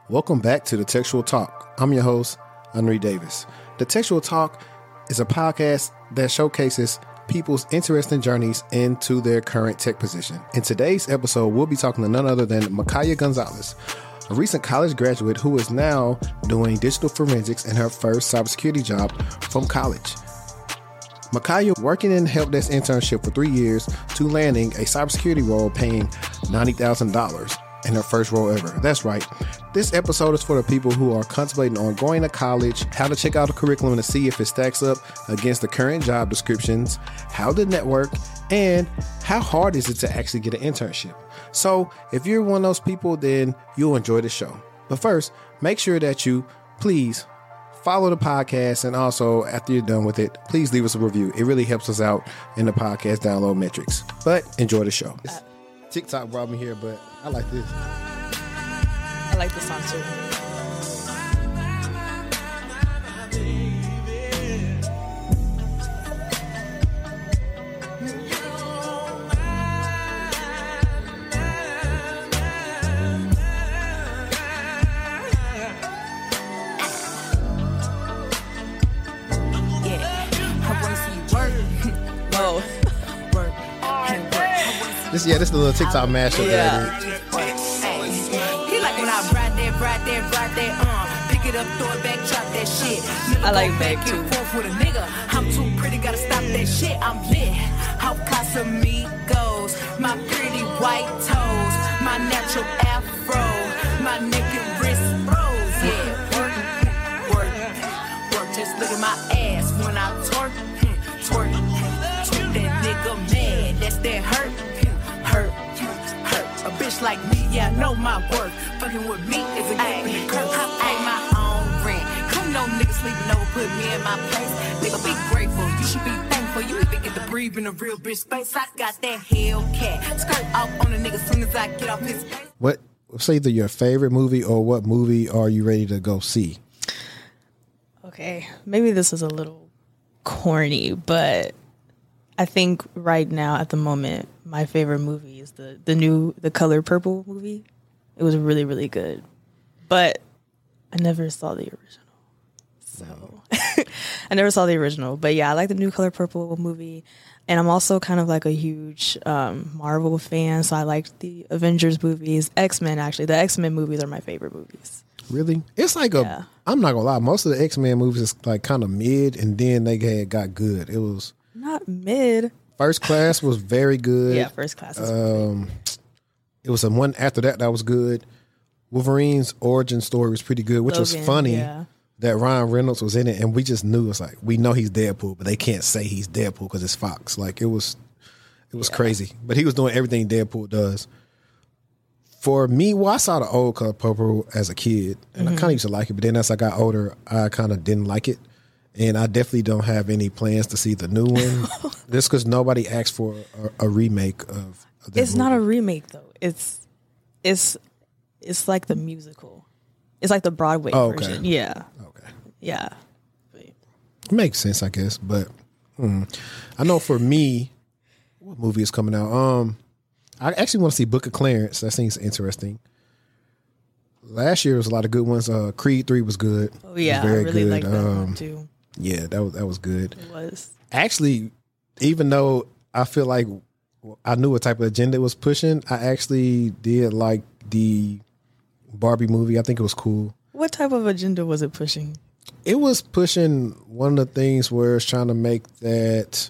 Welcome back to The Textual Talk. I'm your host, Henry Davis. The Textual Talk is a podcast that showcases people's interesting journeys into their current tech position. In today's episode, we'll be talking to none other than Makaya Gonzalez, a recent college graduate who is now doing digital forensics in her first cybersecurity job from college. Makaya working in help desk internship for 3 years to landing a cybersecurity role paying $90,000 in her first role ever. That's right. This episode is for the people who are contemplating on going to college, how to check out the curriculum to see if it stacks up against the current job descriptions, how to network, and how hard is it to actually get an internship. So if you're one of those people, then you'll enjoy the show. But first, make sure that you please follow the podcast, and also after you're done with it, please leave us a review. It really helps us out in the podcast download metrics. But enjoy the show. TikTok brought me here, but I like this. I like this song too. This is the little TikTok mashup. Yeah. He like when I ride that, pick it up, throw it back, drop that shit. I like back too. Forth with a nigga, I'm too pretty, gotta stop that shit. I'm lit, how Casamigos, my pretty white toes, my natural afro, my naked wrist rose. Yeah, work, just look at my ass when I twerk that nigga mad, that's that hurt. A bitch like me, yeah, I know my worth. Fucking with me is a game in the curse. I pay my own rent. Come no nigga sleeping over, put me in my place. Nigga, be grateful. You should be thankful. You even get to breathe in a real bitch space. I got that Hellcat. Skirt off on a nigga soon as I get off his face. What? Say either your favorite movie or what movie are you ready to go see? Okay, maybe this is a little corny, but I think right now at the moment, my favorite movie is the Color Purple movie. It was really, really good, but I never saw the original. So I never saw the original, but yeah, I like the new Color Purple movie. And I'm also kind of like a huge Marvel fan. So I like the Avengers movies, X-Men actually. The X-Men movies are my favorite movies. Really? It's like I'm not gonna lie, most of the X-Men movies is like kind of mid, and then they got good. It was not mid. First Class was very good. Yeah, First Class was it was the one after that was good. Wolverine's origin story was pretty good, which was funny that Ryan Reynolds was in it, and we just knew it's like we know he's Deadpool, but they can't say he's Deadpool because it's Fox. Like it was crazy, but he was doing everything Deadpool does. For me, I saw the old Color Purple as a kid, and I kind of used to like it, but then as I got older, I kind of didn't like it. And I definitely don't have any plans to see the new one. Just because nobody asked for a remake of that It's movie. not a remake though. It's like the musical. It's like the Broadway version. Yeah. Okay. Yeah. It makes sense, I guess. But I know for me, what movie is coming out? I actually want to see Book of Clarence. That seems interesting. Last year was a lot of good ones. Creed 3 was good. Oh yeah, very I really good. liked that one too. Yeah, that was good. It was. Actually, even though I feel like I knew what type of agenda it was pushing, I actually did like the Barbie movie. I think it was cool. What type of agenda was it pushing? It was pushing one of the things where it's trying to make that,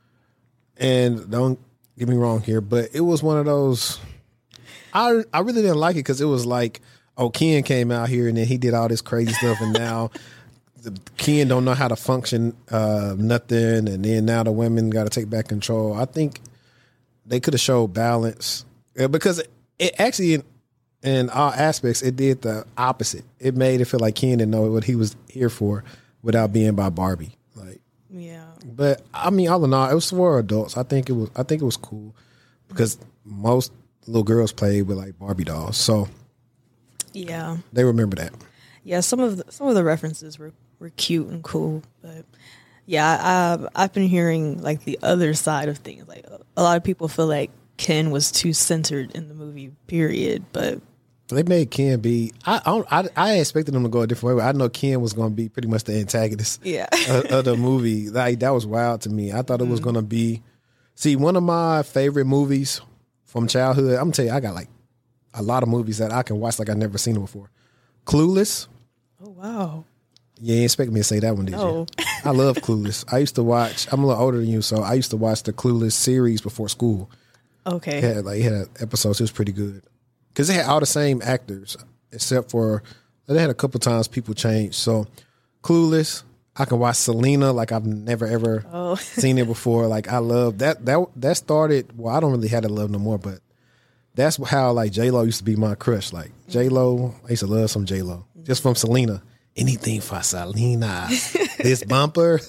and don't get me wrong here, but it was one of those, I really didn't like it because it was like, oh, Ken came out here and then he did all this crazy stuff, and now Ken don't know how to function nothing, and then now the women got to take back control. I think they could have showed balance because it actually, in all aspects, it did the opposite. It made it feel like Ken didn't know what he was here for without being by Barbie. Like, yeah. But I mean, all in all, it was for adults. I think it was cool because most little girls played with like Barbie dolls, so yeah, they remember that. Yeah, some of the references were cute and cool, but yeah, I've been hearing like the other side of things. Like a lot of people feel like Ken was too centered in the movie, period. But They made Ken be. I expected them to go a different way. But I know Ken was going to be pretty much the antagonist. Yeah. of the movie. Like, that was wild to me. I thought it was going to be. See, one of my favorite movies from childhood. I'm gonna tell you, I got like a lot of movies that I can watch like I've never seen them before. Clueless. Oh wow. You ain't expect me to say that one, did No. you? I love Clueless. I used to watch. I'm a little older than you, so I used to watch the Clueless series before school. Okay. It had episodes. It was pretty good because they had all the same actors except for they had a couple times people changed. So Clueless, I can watch Selena like I've never ever seen it before. Like, I love that. That started. Well, I don't really have that love no more, but that's how like J-Lo used to be my crush. Like J-Lo, I used to love some J-Lo just from Selena. Anything for Selena. This bumper.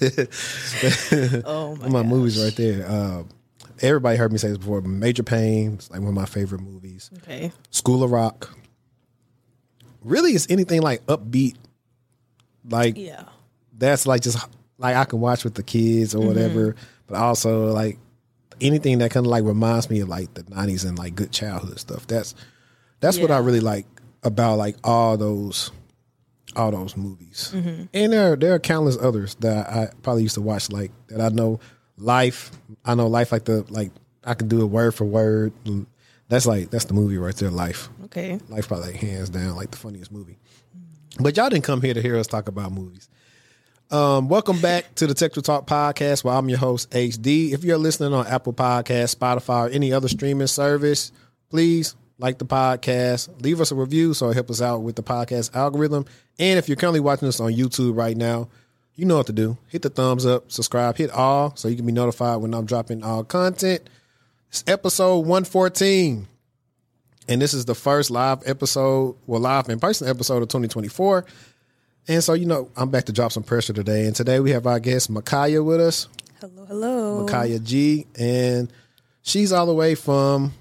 Oh my my movies right there. Everybody heard me say this before. Major Pain, it's like one of my favorite movies. Okay. School of Rock. Really, it's anything like upbeat. Like, Yeah. that's like just like I can watch with the kids or whatever. But also like anything that kind of like reminds me of like the 90s and like good childhood stuff. That's what I really like about like all those movies. And there are countless others that I probably used to watch, like that I know. Life like I can do it word for word. That's the movie right there. Life Okay. probably like hands down like the funniest movie. But y'all didn't come here to hear us talk about movies. Welcome back to the Textual Talk podcast, where I'm your host, HD. If you're listening on Apple Podcasts, Spotify, or any other streaming service, please like the podcast, leave us a review so it helps us out with the podcast algorithm. And if you're currently watching us on YouTube right now, you know what to do. Hit the thumbs up, subscribe, hit all so you can be notified when I'm dropping all content. It's episode 114. And this is the first live in-person episode of 2024. And so, I'm back to drop some pressure today. And today we have our guest, Makaya, with us. Hello. Makaya G. And she's all the way from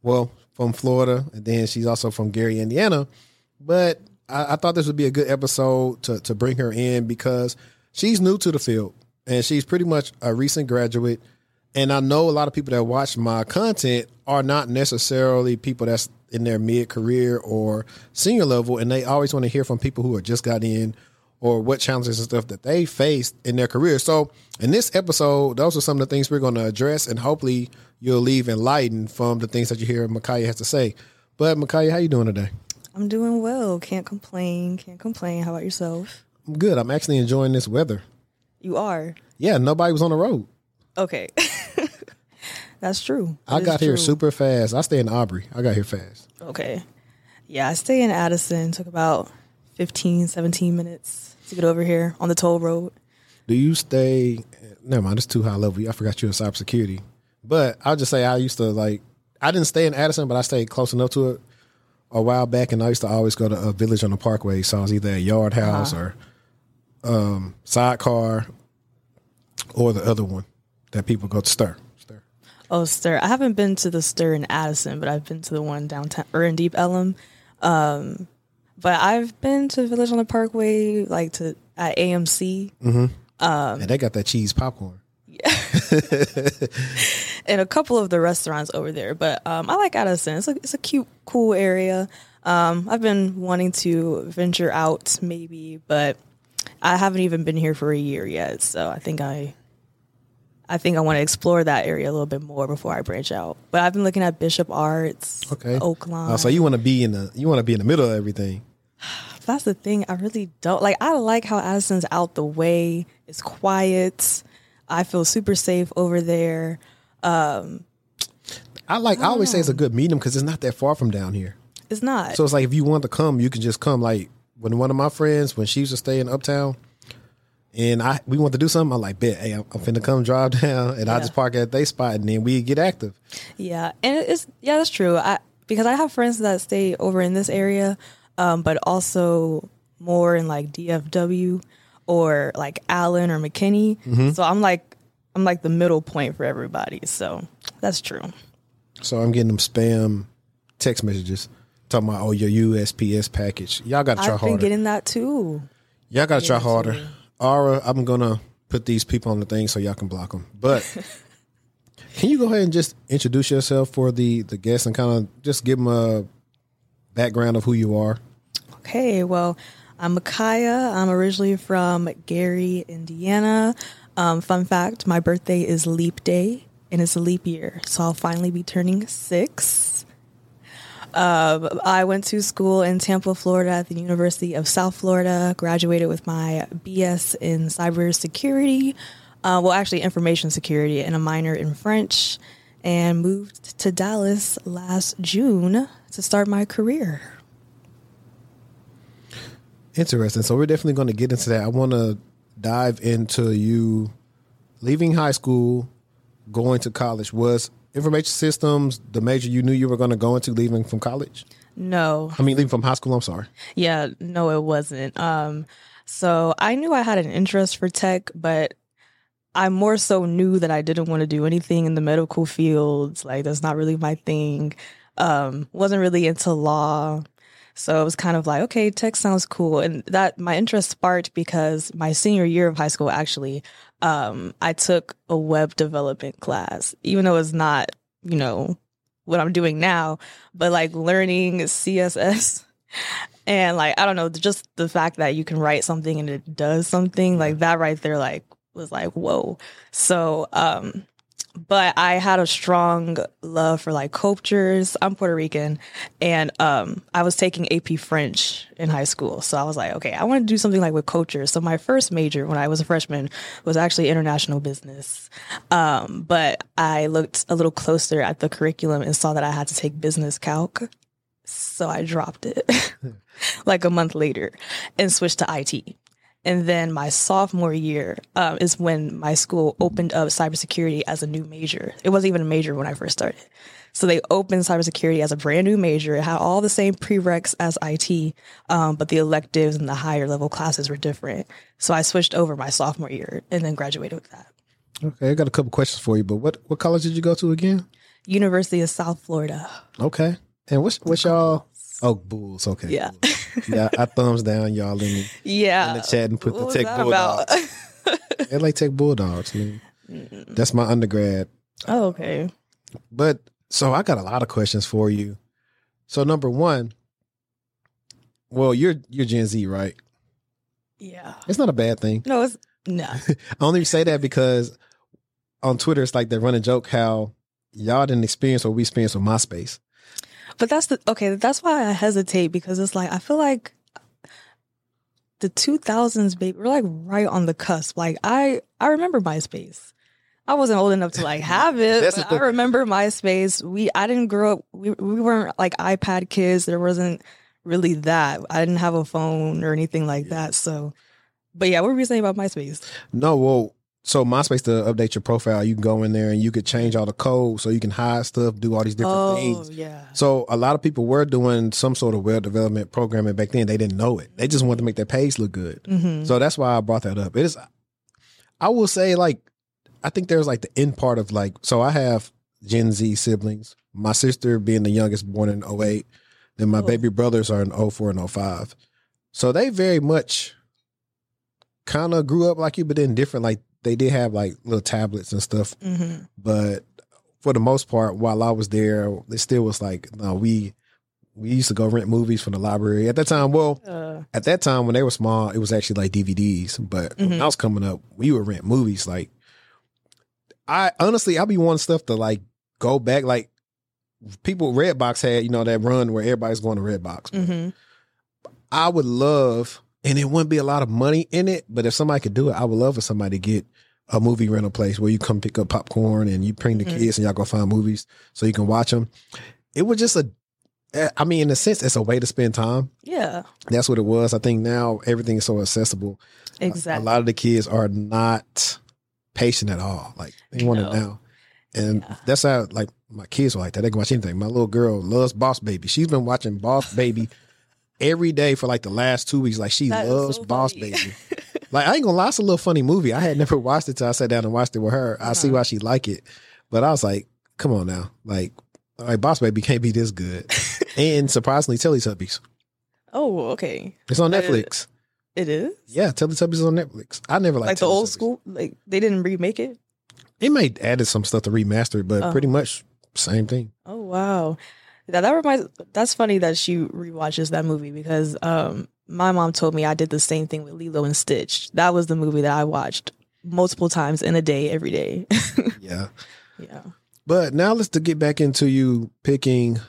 Florida. And then she's also from Gary, Indiana. But I thought this would be a good episode to bring her in because she's new to the field. And she's pretty much a recent graduate. And I know a lot of people that watch my content are not necessarily people that's in their mid-career or senior level, and they always want to hear from people who are just got in or what challenges and stuff that they faced in their career. So in this episode, those are some of the things we're going to address, and hopefully you'll leave enlightened from the things that you hear Makaya has to say. But Makaya, how you doing today? I'm doing well. Can't complain. How about yourself? I'm good. I'm actually enjoying this weather. You are? Yeah, nobody was on the road. Okay. That's true. I got here super fast. I stay in Aubrey. I got here fast. Okay. Yeah, I stay in Addison. Took about 15, 17 minutes to get over here on the toll road. Do you stay? Never mind, it's too high level. I forgot you're in cybersecurity. But I'll just say I used to I didn't stay in Addison, but I stayed close enough to it a while back, and I used to always go to a Village on the Parkway. So I was either at Yard House or Sidecar or the other one that people go to Stir. Oh, Stir. I haven't been to the Stir in Addison, but I've been to the one downtown or in Deep Ellum. But I've been to Village on the Parkway, at AMC. Mm-hmm. And they got that cheese popcorn. Yeah. And a couple of the restaurants over there. But I like Addison. It's a cute, cool area. I've been wanting to venture out maybe, but I haven't even been here for a year yet. So I think I want to explore that area a little bit more before I branch out. But I've been looking at Bishop Arts, Oakland. So you want to be in the middle of everything. That's the thing. I really don't I like how Addison's out the way. It's quiet. I feel super safe over there. I always say it's a good medium because it's not that far from down here. It's not. So it's like if you want to come, you can just come. Like when one of my friends, when she used to stay in Uptown, and we want to do something, I'm like, bet, hey, I'm finna come drive down, and I just park at their spot, and then we get active. Yeah, and that's true. Because I have friends that stay over in this area, but also more in DFW or Allen or McKinney. Mm-hmm. So I'm like the middle point for everybody. So that's true. So I'm getting them spam text messages talking about, your USPS package. Y'all got to try harder. I've been getting that too. Y'all got to try harder. Aura, I'm going to put these people on the thing so y'all can block them. But can you go ahead and just introduce yourself for the guests and kind of just give them a background of who you are. Okay, well, I'm Micaiah. I'm originally from Gary, Indiana. Fun fact, my birthday is leap day, and it's a leap year, so I'll finally be turning 6. I went to school in Tampa, Florida at the University of South Florida, graduated with my BS in cybersecurity, actually information security, and a minor in French, and moved to Dallas last June to start my career. Interesting. So we're definitely going to get into that. I want to dive into you leaving high school, going to college. Was information systems the major you knew you were going to go into leaving from college? No. Leaving from high school, I'm sorry. Yeah, no, it wasn't. So I knew I had an interest for tech, but I more so knew that I didn't want to do anything in the medical fields. Like, that's not really my thing. Wasn't really into law. So it was kind of like, okay, tech sounds cool. And that my interest sparked because my senior year of high school, actually, I took a web development class, even though it's not, what I'm doing now, but like learning CSS and like, I don't know, just the fact that you can write something and it does something like that right there, like was like, whoa. So, but I had a strong love for like cultures. I'm Puerto Rican, and I was taking AP French in high school. So I was like, okay, I want to do something like with culture. So my first major when I was a freshman was actually international business. But I looked a little closer at the curriculum and saw that I had to take business calc. So I dropped it like a month later and switched to IT. And then my sophomore year is when my school opened up cybersecurity as a new major. It wasn't even a major when I first started. So they opened cybersecurity as a brand new major. It had all the same prereqs as IT, but the electives and the higher level classes were different. So I switched over my sophomore year and then graduated with that. Okay, I got a couple questions for you, but what college did you go to again? University of South Florida. Okay. And what's y'all? Oh, Bulls. Okay. Yeah. Yeah, I thumbs down y'all in the chat and put What the was Tech that Bulldogs. about? They're like Tech Bulldogs, man. That's my undergrad. Oh, okay. But so I got a lot of questions for you. So number one, well, you're Gen Z, right? Yeah. It's not a bad thing. No, it's no. I only say that because on Twitter it's like they run a joke how y'all didn't experience what we experienced with MySpace. But that's why I hesitate, because it's like I feel like the 2000s, baby, we're like right on the cusp. Like I remember MySpace. I wasn't old enough to like have it, but I remember MySpace. I didn't grow up. We weren't like iPad kids. There wasn't really that. I didn't have a phone or anything like that. So, but yeah, what were you saying about MySpace? No, well, so MySpace, to update your profile, you can go in there and you could change all the code so you can hide stuff, do all these different things. Yeah. So a lot of people were doing some sort of web development programming back then. They didn't know it. They just wanted to make their page look good. Mm-hmm. So that's why I brought that up. It is, I will say, like, I think there's like the end part of like, so I have Gen Z siblings. My sister being the youngest, born in 2008. Then my baby brothers are in 2004 and 2005. So they very much kind of grew up like you, but then different. Like they did have like little tablets and stuff. Mm-hmm. But for the most part, while I was there, it still was like, no, we used to go rent movies from the library. At that time, at that time when they were small, it was actually like DVDs. But when I was coming up, we would rent movies. Like, I be wanting stuff to like go back. Like people, Redbox had, that run where everybody's going to Redbox. Mm-hmm. I would love, and it wouldn't be a lot of money in it, but if somebody could do it, I would love for somebody to get a movie rental place where you come pick up popcorn and you bring the kids and y'all go find movies so you can watch them. It was just in a sense, it's a way to spend time. Yeah. That's what it was. I think now everything is so accessible. Exactly. A lot of the kids are not patient at all. Like they want it now. And that's how, like, my kids are like that. They can watch anything. My little girl loves Boss Baby. She's been watching Boss Baby every day for like the last 2 weeks. Like she loves Boss Baby. Like, I ain't gonna lie, it's a little funny movie. I had never watched it till I sat down and watched it with her. I see why she like it. But I was like, come on now. Like Boss Baby can't be this good. And surprisingly, Teletubbies. Oh, okay. It's on Netflix. It is? Yeah, Teletubbies is on Netflix. I never liked like the old school? Like they didn't remake it? They may added some stuff to remaster it, but pretty much same thing. Oh, wow. That reminds. That's funny that she rewatches that movie because my mom told me I did the same thing with Lilo and Stitch. That was the movie that I watched multiple times in a day, every day. Yeah. Yeah. But now let's get back into you picking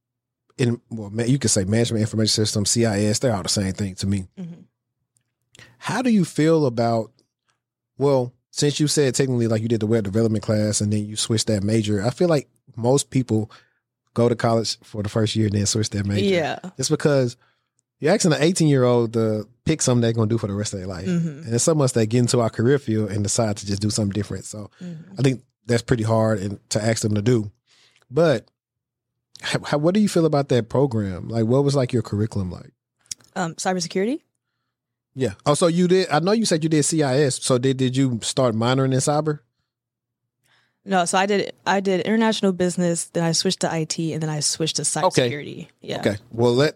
you could say management information system, CIS, they're all the same thing to me. Mm-hmm. How do you feel about, well, since you said technically like you did the web development class and then you switched that major, I feel like most people go to college for the first year and then switch that major. Yeah. It's because you're asking an 18-year-old to pick something they're going to do for the rest of their life. And there's so much they get into our career field and decide to just do something different. So I think that's pretty hard to ask them to do. But what do you feel about that program? Like, what was like your curriculum like? Cybersecurity. Yeah. Oh, so you did. I know you said you did CIS. So did you start minoring in cyber? No, so I did international business, then I switched to IT, and then I switched to cybersecurity. Okay. Yeah. Okay. Well,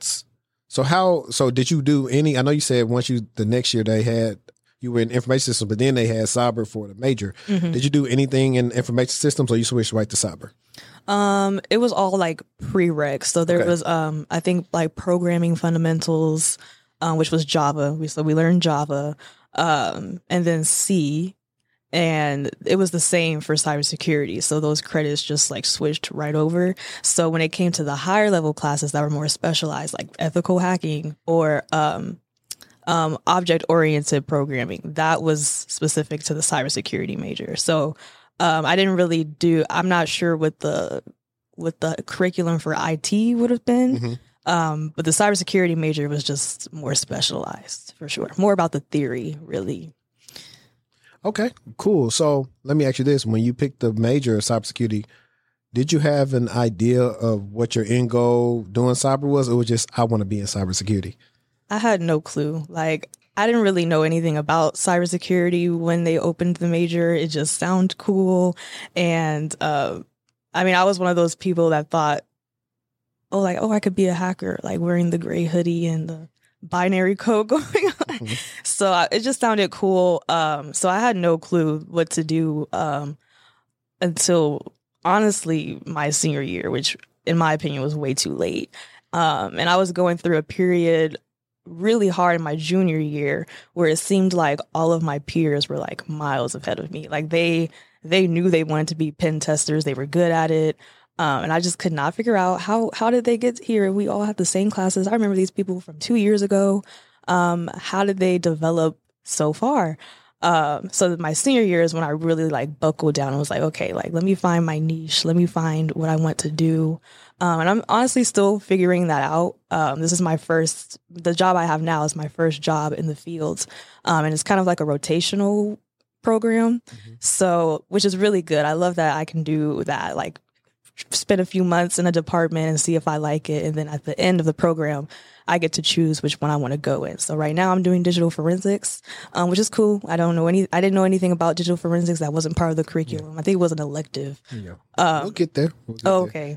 so did you do any? I know you said the next year you were in information systems, but then they had cyber for the major. Did you do anything in information systems, or you switched right to cyber? It was all like prereqs. So there was, I think like programming fundamentals, which was Java. We learned Java, and then C, and it was the same for cybersecurity. So those credits just like switched right over. So when it came to the higher level classes that were more specialized, like ethical hacking or, object-oriented programming, that was specific to the cybersecurity major. So I didn't really I'm not sure what the curriculum for IT would have been, but the cybersecurity major was just more specialized for sure. More about the theory, really. Okay, cool. So let me ask you this. When you picked the major of cybersecurity, did you have an idea of what your end goal doing cyber was, or was just, I want to be in cybersecurity? I had no clue. Like, I didn't really know anything about cybersecurity when they opened the major. It just sounded cool. And I mean, I was one of those people that thought, I could be a hacker, like wearing the gray hoodie and the binary code going on. So it just sounded cool. So I had no clue what to do until, honestly, my senior year, which in my opinion was way too late. And I was going through a period really hard in my junior year where it seemed like all of my peers were like miles ahead of me. Like they knew they wanted to be pen testers. They were good at it. And I just could not figure out how did they get here? We all have the same classes. I remember these people from 2 years ago. How did they develop so far? So my senior year is when I really like buckled down and was like, okay, like let me find my niche. Let me find what I want to do. And I'm honestly still figuring that out. This is the job I have now is my first job in the fields. And it's kind of like a rotational program. So, which is really good. I love that I can do that, like spend a few months in a department and see if I like it. And then at the end of the program, I get to choose which one I want to go in. So right now I'm doing digital forensics, which is cool. I didn't know anything about digital forensics. That wasn't part of the curriculum. I think it was an elective. We'll get there. Okay.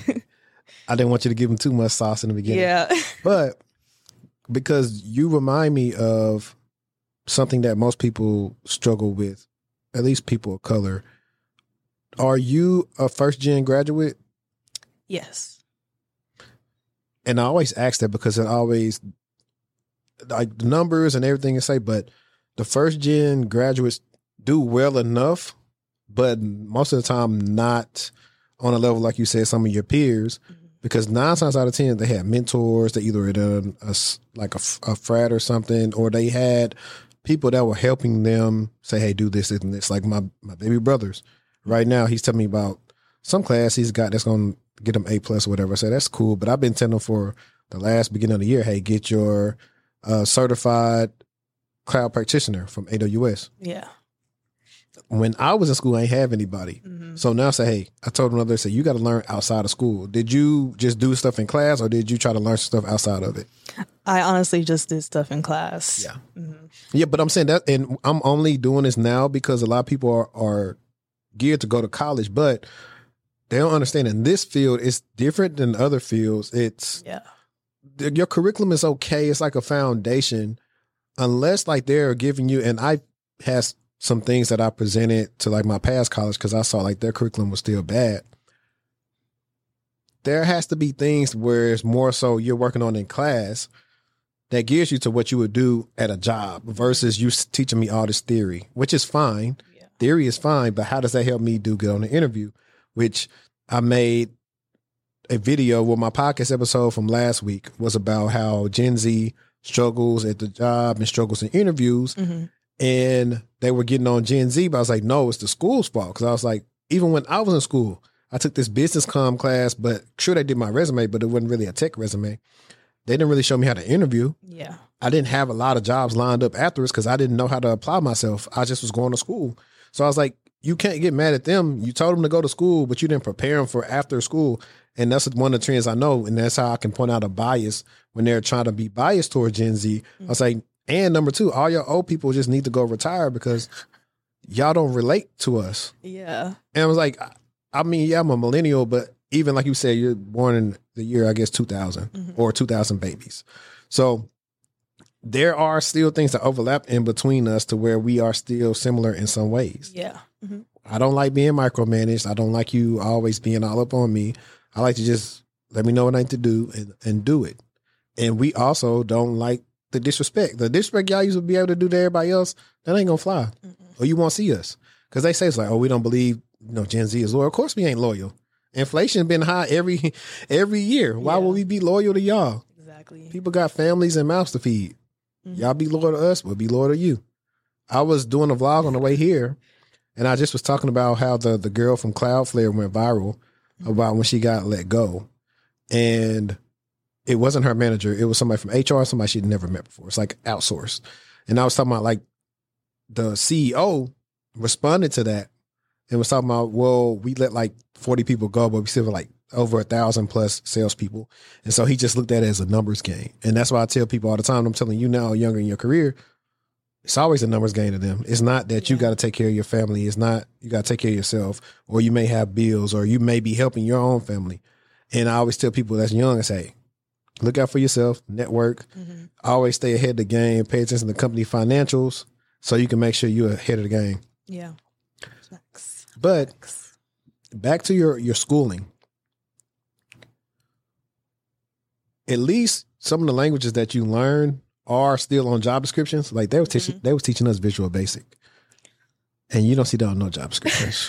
I didn't want you to give them too much sauce in the beginning. Yeah. But because you remind me of something that most people struggle with, at least people of color. Are you a first-gen graduate? Yes. And I always ask that because it always, like the numbers and everything you say, but the first-gen graduates do well enough, but most of the time not on a level like you said, some of your peers, because 9 times out of 10 they had mentors. They either in a frat or something, or they had people that were helping them say, "Hey, do this and this." Like my baby brothers. Right now, he's telling me about some class he's got that's going to get him A+ or whatever. I said, that's cool. But I've been telling him for the last beginning of the year, hey, get your certified cloud practitioner from AWS. Yeah. When I was in school, I ain't have anybody. So now I say, hey, I told another, I said, you got to learn outside of school. Did you just do stuff in class, or did you try to learn stuff outside of it? I honestly just did stuff in class. Yeah. Yeah, but I'm saying that, and I'm only doing this now because a lot of people are geared to go to college, but they don't understand in this field it's different than other fields. It's your curriculum is okay. It's like a foundation, unless like they're giving you, and I had some things that I presented to like my past college because I saw like their curriculum was still bad. there has to be things where it's more so you're working on in class that gears you to what you would do at a job versus you teaching me all this theory, which is fine. Yeah. Theory is fine, but how does that help me do good on the interview? Which I made a video with my podcast episode from last week was about how Gen Z struggles at the job and struggles in interviews. Mm-hmm. And they were getting on Gen Z, but I was like, no, it's the school's fault. Because I was like, even when I was in school, I took this business comm class, but sure they did my resume, but it wasn't really a tech resume. They didn't really show me how to interview. Yeah. I didn't have a lot of jobs lined up afterwards because I didn't know how to apply myself. I just was going to school. So I was like, you can't get mad at them. You told them to go to school, but you didn't prepare them for after school. And that's one of the trends I know. And that's how I can point out a bias when they're trying to be biased toward Gen Z. Mm-hmm. I was like, and number two, all your old people just need to go retire because y'all don't relate to us. Yeah. And I was like, I mean, yeah, I'm a millennial, but even like you said, you're born in the year, I guess, 2000 mm-hmm. or 2000 babies. So there are still things that overlap in between us to where we are still similar in some ways. Yeah. Mm-hmm. I don't like being micromanaged. I don't like you always being all up on me. I like to just let me know what I need to do and do it. And we also don't like the disrespect. The disrespect y'all used to be able to do to everybody else, that ain't gonna fly. Mm-mm. Or you won't see us. Because they say it's like, oh, we don't believe Gen Z is loyal. Of course we ain't loyal. Inflation's been high every year. Why would we be loyal to y'all? Exactly. People got families and mouths to feed. Mm-hmm. Y'all be loyal to us, we'll be loyal to you. I was doing a vlog on the way here, and I just was talking about how the girl from Cloudflare went viral about when she got let go. And it wasn't her manager. It was somebody from HR, somebody she'd never met before. It's like outsourced. And I was talking about like the CEO responded to that and was talking about, well, we let like 40 people go, but we still have like over 1,000 plus salespeople. And so he just looked at it as a numbers game. And that's why I tell people all the time, I'm telling you now, younger in your career, it's always a numbers game to them. It's not that you got to take care of your family. It's not you got to take care of yourself, or you may have bills, or you may be helping your own family. And I always tell people that's young, I say, look out for yourself, network, always stay ahead of the game, pay attention to company financials so you can make sure you're ahead of the game. Yeah. But back to your schooling. At least some of the languages that you learn are still on job descriptions. Like they was teaching us Visual Basic. And you don't see that on no job descriptions.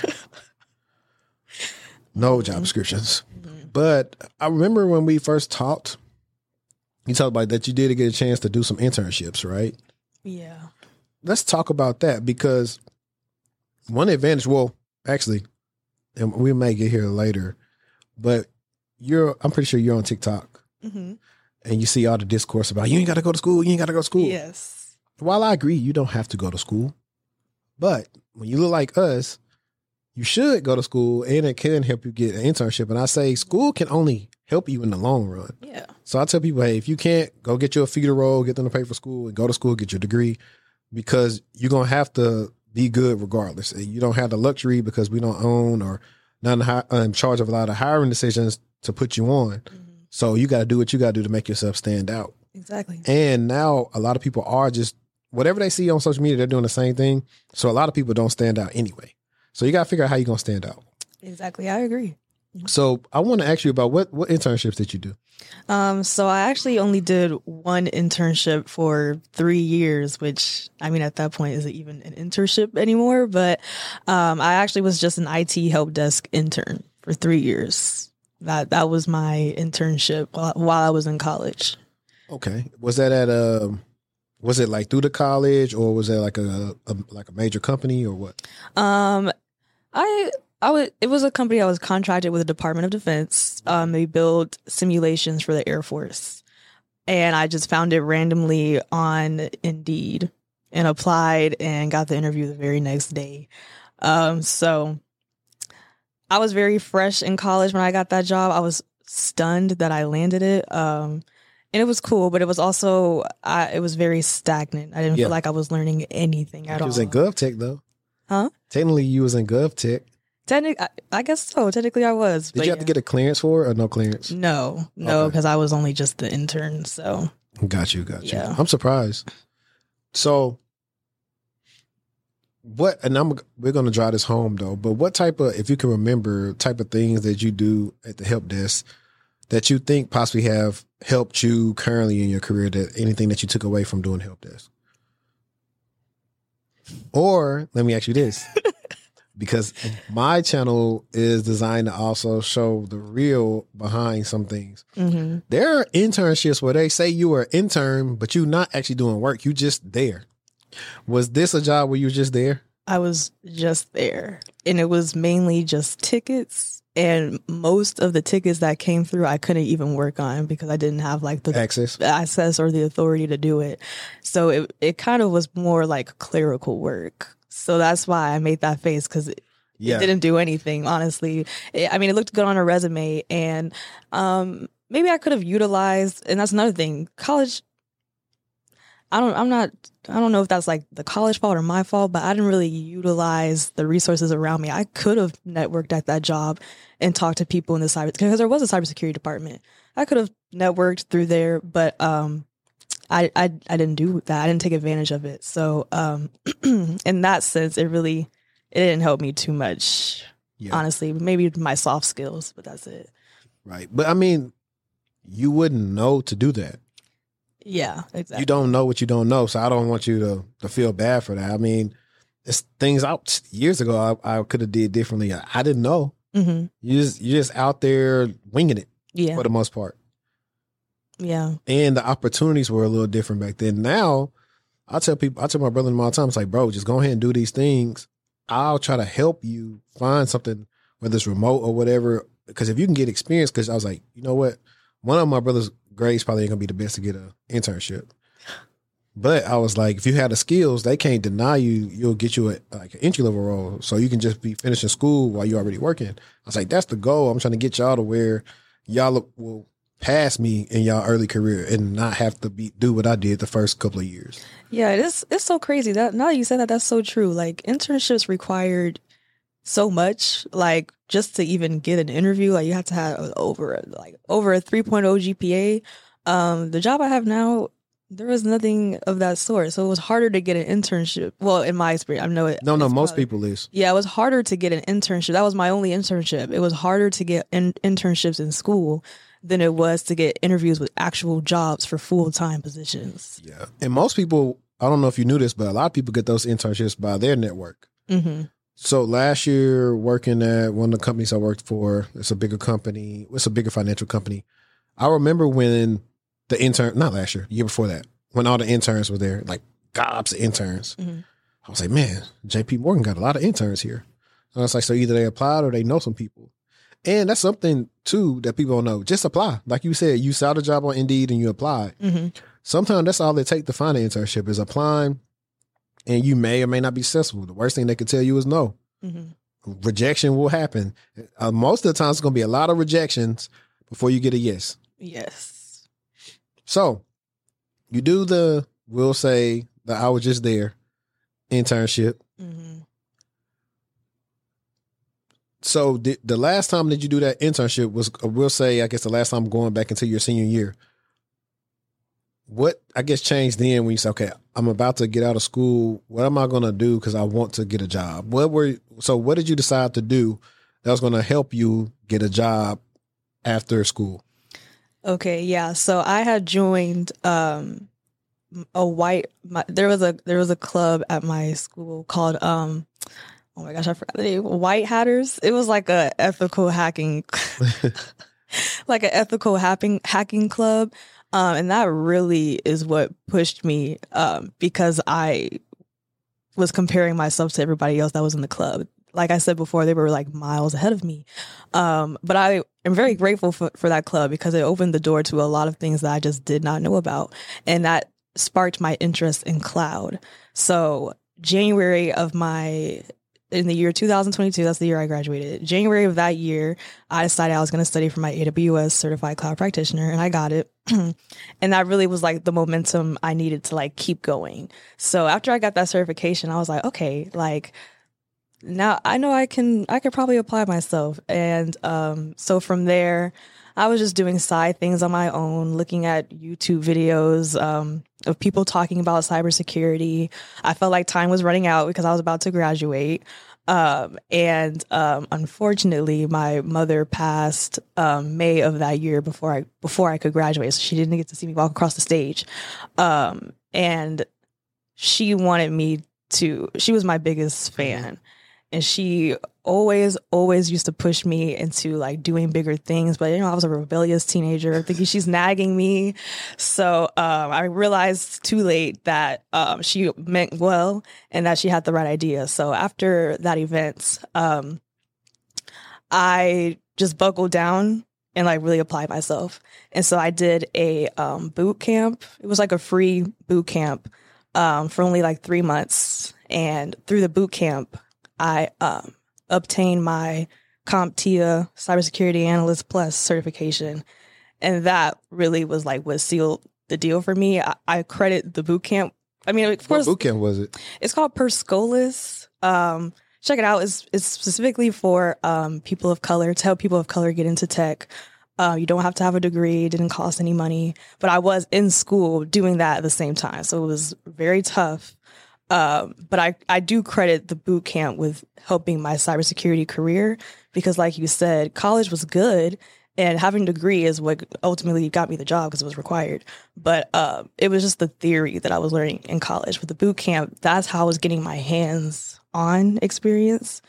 No job descriptions. But I remember when we first talked, you talked about that you did get a chance to do some internships, right? Yeah. Let's talk about that, because one advantage, well, actually, and we may get here later, but I'm pretty sure you're on TikTok and you see all the discourse about you ain't got to go to school. You ain't got to go to school. Yes. While I agree, you don't have to go to school, but when you look like us, you should go to school and it can help you get an internship. And I say school can only help you in the long run. Yeah. So I tell people, hey, if you can't, go get you a feeder role, get them to pay for school and go to school, get your degree, because you're going to have to be good regardless. You don't have the luxury because we don't own or not in charge of a lot of hiring decisions to put you on. So you got to do what you got to do to make yourself stand out. Exactly. And now a lot of people are just, whatever they see on social media, they're doing the same thing. So a lot of people don't stand out anyway. So you got to figure out how you're going to stand out. Exactly. I agree. So I want to ask you about what internships did you do? So I actually only did one internship for 3 years, which I mean, at that point isn't even an internship anymore. But I actually was just an IT help desk intern for 3 years. That was my internship while I was in college. Okay. Was that at was it like through the college, or was it like a major company, or what? It was a company I was contracted with the Department of Defense. They build simulations for the Air Force. And I just found it randomly on Indeed and applied and got the interview the very next day. So I was very fresh in college when I got that job. I was stunned that I landed it. And it was cool, but it was also, it was very stagnant. I didn't feel like I was learning anything at all. You was in GovTech though. Huh? Technically you was in GovTech. I guess so. Technically, I was. Did you have to get a clearance for it, or no clearance? No, because I was only just the intern. So got you. Yeah. I'm surprised. So what? And we're going to drive this home though. But what type of, if you can remember, type of things that you do at the help desk that you think possibly have helped you currently in your career, that anything that you took away from doing help desk? Or let me ask you this, because my channel is designed to also show the real behind some things. Mm-hmm. There are internships where they say you are an intern, but you're not actually doing work. You just there. Was this a job where you were just there? I was just there, and it was mainly just tickets. And most of the tickets that came through, I couldn't even work on because I didn't have like the access or the authority to do it. So it kind of was more like clerical work. So that's why I made that face, because it didn't do anything, honestly. I mean, it looked good on a resume, and maybe I could have utilized, and that's another thing, college. I don't know if that's like the college fault or my fault, but I didn't really utilize the resources around me. I could have networked at that job and talked to people in the because there was a cybersecurity department. I could have networked through there, but I didn't do that. I didn't take advantage of it. So in that sense, it didn't help me too much, honestly. Maybe my soft skills, but that's it. Right. But I mean, you wouldn't know to do that. Yeah, exactly. You don't know what you don't know, so I don't want you to feel bad for that. I mean, it's things out years ago I could have did differently. I didn't know. Mm-hmm. You're just out there winging it, for the most part. Yeah, and the opportunities were a little different back then. Now, I tell my brother all the time, it's like, bro, just go ahead and do these things. I'll try to help you find something, whether it's remote or whatever. Because if you can get experience, because I was like, you know what, one of my brother's grades probably ain't gonna be the best to get an internship. But I was like, if you have the skills, they can't deny you. You'll get you an entry level role, so you can just be finishing school while you're already working. I was like, that's the goal. I'm trying to get y'all to where y'all will pass me in y'all early career and not have to do what I did the first couple of years. Yeah, it's so crazy that now that you said that, that's so true. Like, internships required so much, like just to even get an interview, like you have to have over a 3.0 GPA. The job I have now, there was nothing of that sort, so it was harder to get an internship. Well, in my experience, I know it. No, most people is. Yeah, it was harder to get an internship. That was my only internship. It was harder to get internships in school than it was to get interviews with actual jobs for full-time positions. Yeah, and most people, I don't know if you knew this, but a lot of people get those internships by their network. Mm-hmm. So last year, working at one of the companies I worked for, it's a bigger company. It's a bigger financial company. I remember when not last year, the year before that, when all the interns were there, like gobs of interns. Mm-hmm. I was like, man, JP Morgan got a lot of interns here. And I was like, so either they applied or they know some people. And that's something, too, that people don't know. Just apply. Like you said, you saw the job on Indeed and you applied. Mm-hmm. Sometimes that's all it takes to find an internship is applying. And you may or may not be successful. The worst thing they could tell you is no. Mm-hmm. Rejection will happen. Most of the time, it's going to be a lot of rejections before you get a yes. Yes. So you do we'll say the I was just there internship. Mm-hmm. So the last time that you do that internship was, we'll say, I guess the last time going back into your senior year. What, I guess, changed then when you said, okay, I'm about to get out of school. What am I going to do because I want to get a job? What did you decide to do that was going to help you get a job after school? Okay, yeah. So I had joined there was a club at my school called oh my gosh, I forgot the name. White Hatters. It was like a ethical hacking hacking club. And that really is what pushed me, because I was comparing myself to everybody else that was in the club. Like I said before, they were like miles ahead of me. But I am very grateful for that club because it opened the door to a lot of things that I just did not know about. And that sparked my interest in cloud. So in the year 2022, that's the year I graduated. January of that year, I decided I was going to study for my AWS certified cloud practitioner, and I got it. And that really was like the momentum I needed to like keep going. So after I got that certification, I was like, okay, like now I know I could probably apply myself. And so from there, I was just doing side things on my own, looking at YouTube videos of people talking about cybersecurity. I felt like time was running out because I was about to graduate. Unfortunately, my mother passed May of that year before I could graduate, so she didn't get to see me walk across the stage. And she wanted me to. She was my biggest fan, and she always used to push me into like doing bigger things. But I was a rebellious teenager, thinking she's nagging me. So I realized too late that she meant well and that she had the right idea. So after that event, I just buckled down and like really applied myself. And so I did a boot camp. It was like a free boot camp for only like 3 months. And through the boot camp, I obtained my CompTIA Cybersecurity Analyst Plus certification. And that really was like what sealed the deal for me. I credit the boot camp. I mean, of course. What boot camp was it? It's called Perscolas. Check it out. It's specifically for people of color, to help people of color get into tech. You don't have to have a degree. It didn't cost any money. But I was in school doing that at the same time. So it was very tough. But I do credit the boot camp with helping my cybersecurity career, because like you said, college was good and having a degree is what ultimately got me the job because it was required. But it was just the theory that I was learning in college. With the boot camp, that's how I was getting my hands on experience.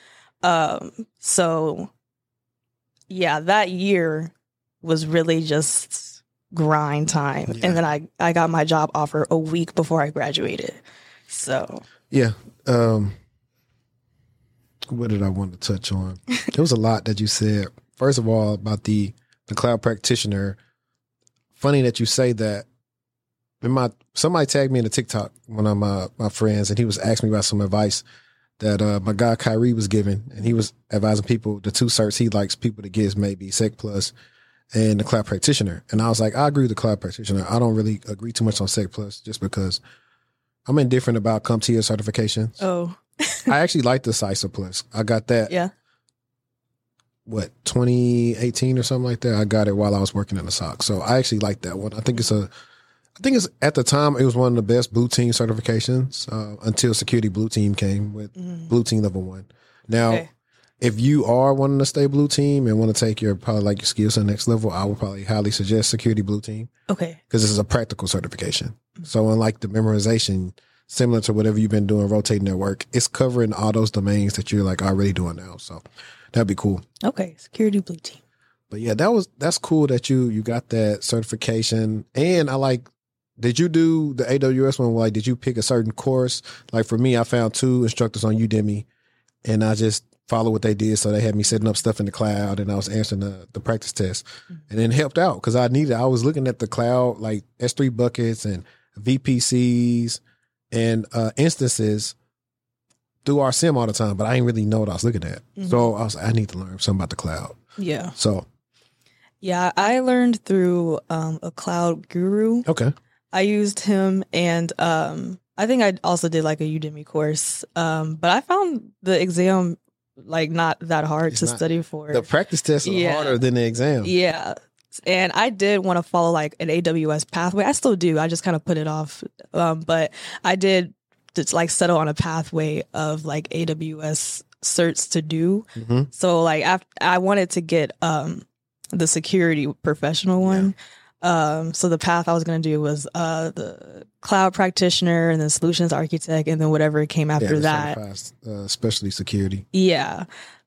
So yeah, that year was really just grind time. Yeah. And then I got my job offer a week before I graduated. So yeah, what did I want to touch on? There was a lot that you said. First of all, about the cloud practitioner. Funny that you say that. Somebody tagged me in a TikTok, one of my friends, and he was asking me about some advice that my guy Kyrie was giving, and he was advising people the two certs he likes people to get is maybe Sec Plus and the cloud practitioner. And I was like, I agree with the cloud practitioner. I don't really agree too much on Sec Plus just because I'm indifferent about CompTIA certifications. Oh. I actually like the CISA Plus. I got that. Yeah. 2018 or something like that. I got it while I was working in the SOC. So I actually like that one. I think it's at the time, it was one of the best Blue Team certifications until Security Blue Team came with Blue Team Level 1. Now, if you are wanting to stay Blue Team and want to take your skills to the next level, I would probably highly suggest Security Blue Team. Okay. Because this is a practical certification. So unlike the memorization, similar to whatever you've been doing, rotating at work, it's covering all those domains that you're like already doing now. So that'd be cool. Okay. Security Blue Team. But yeah, that's cool that you got that certification. And did you do the AWS one? Like, did you pick a certain course? Like for me, I found 2 instructors on Udemy and I just follow what they did. So they had me setting up stuff in the cloud and I was answering the practice test and it helped out because I was looking at the cloud, like S3 buckets and VPCs and instances through RSIM all the time, but I didn't really know what I was looking at. So I was like, I need to learn something about the cloud. Yeah. So. Yeah, I learned through a cloud guru. Okay. I used him and I think I also did like a Udemy course. But I found the exam like not that hard to study for. The practice tests are harder than the exam. Yeah. And I did want to follow like an AWS pathway. I still do. I just kind of put it off. But I did just like settle on a pathway of like AWS certs to do. So like I wanted to get the security professional one. So the path I was going to do was the cloud practitioner and then solutions architect and then whatever came after that. Especially security. Yeah.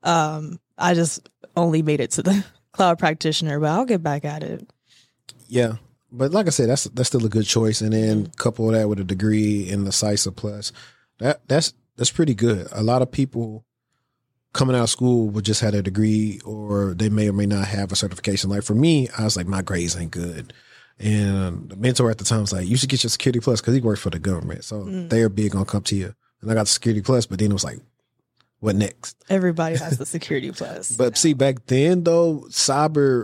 I just only made it to the cloud practitioner, but I'll get back at it. Yeah. But like I said, that's still a good choice. And then couple that with a degree in the CISA Plus. That's pretty good. A lot of people coming out of school would just have a degree or they may or may not have a certification. Like for me, I was like, my grades ain't good. And the mentor at the time was like, you should get your Security Plus because he worked for the government. So they're big on CompTIA. And I got the Security Plus, but then it was like, what next? Everybody has the Security Plus. But see, back then though, cyber,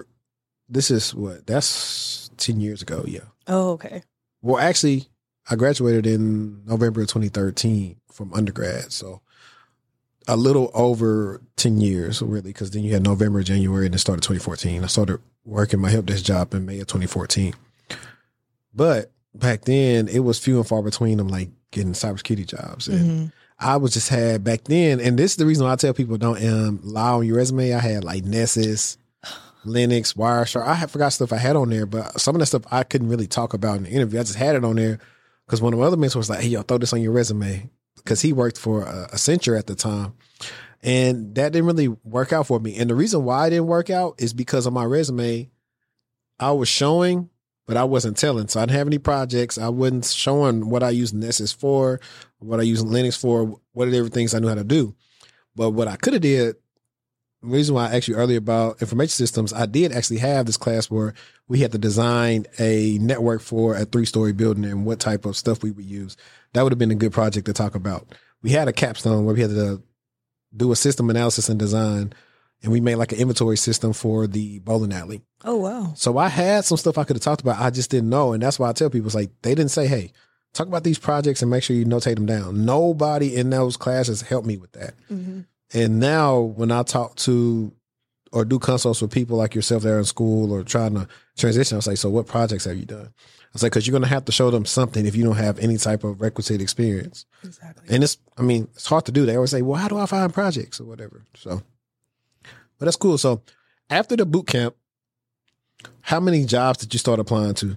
that's 10 years ago. Yeah. Oh, okay. Well, actually, I graduated in November of 2013 from undergrad. So a little over 10 years, really, because then you had November, January, and it started 2014. I started working my help desk job in May of 2014. But back then, it was few and far between them, like getting cybersecurity jobs. And I was just had back then, and this is the reason why I tell people don't lie on your resume. I had like Nessus, Linux, Wireshark. I forgot stuff I had on there, but some of that stuff I couldn't really talk about in the interview. I just had it on there because one of my other mentors was like, "Hey, yo, throw this on your resume," because he worked for Accenture at the time, and that didn't really work out for me. And the reason why it didn't work out is because on my resume, I was showing, but I wasn't telling. So I didn't have any projects. I wasn't showing what I used Nessus for, what I used Linux for, what are the things I knew how to do. But what I could have did, the reason why I asked you earlier about information systems, I did actually have this class where we had to design a network for a 3-story building and what type of stuff we would use. That would have been a good project to talk about. We had a capstone where we had to do a system analysis and design, and we made like an inventory system for the bowling alley. Oh, wow. So I had some stuff I could have talked about. I just didn't know. And that's why I tell people, it's like, they didn't say, hey, talk about these projects and make sure you notate them down. Nobody in those classes helped me with that. Mm-hmm. And now when I talk to or do consults with people like yourself that are in school or trying to transition, I was like, so what projects have you done? I was like, because you're going to have to show them something if you don't have any type of requisite experience. Exactly. And it's hard to do. They always say, well, how do I find projects or whatever? So, but that's cool. So after the boot camp, how many jobs did you start applying to?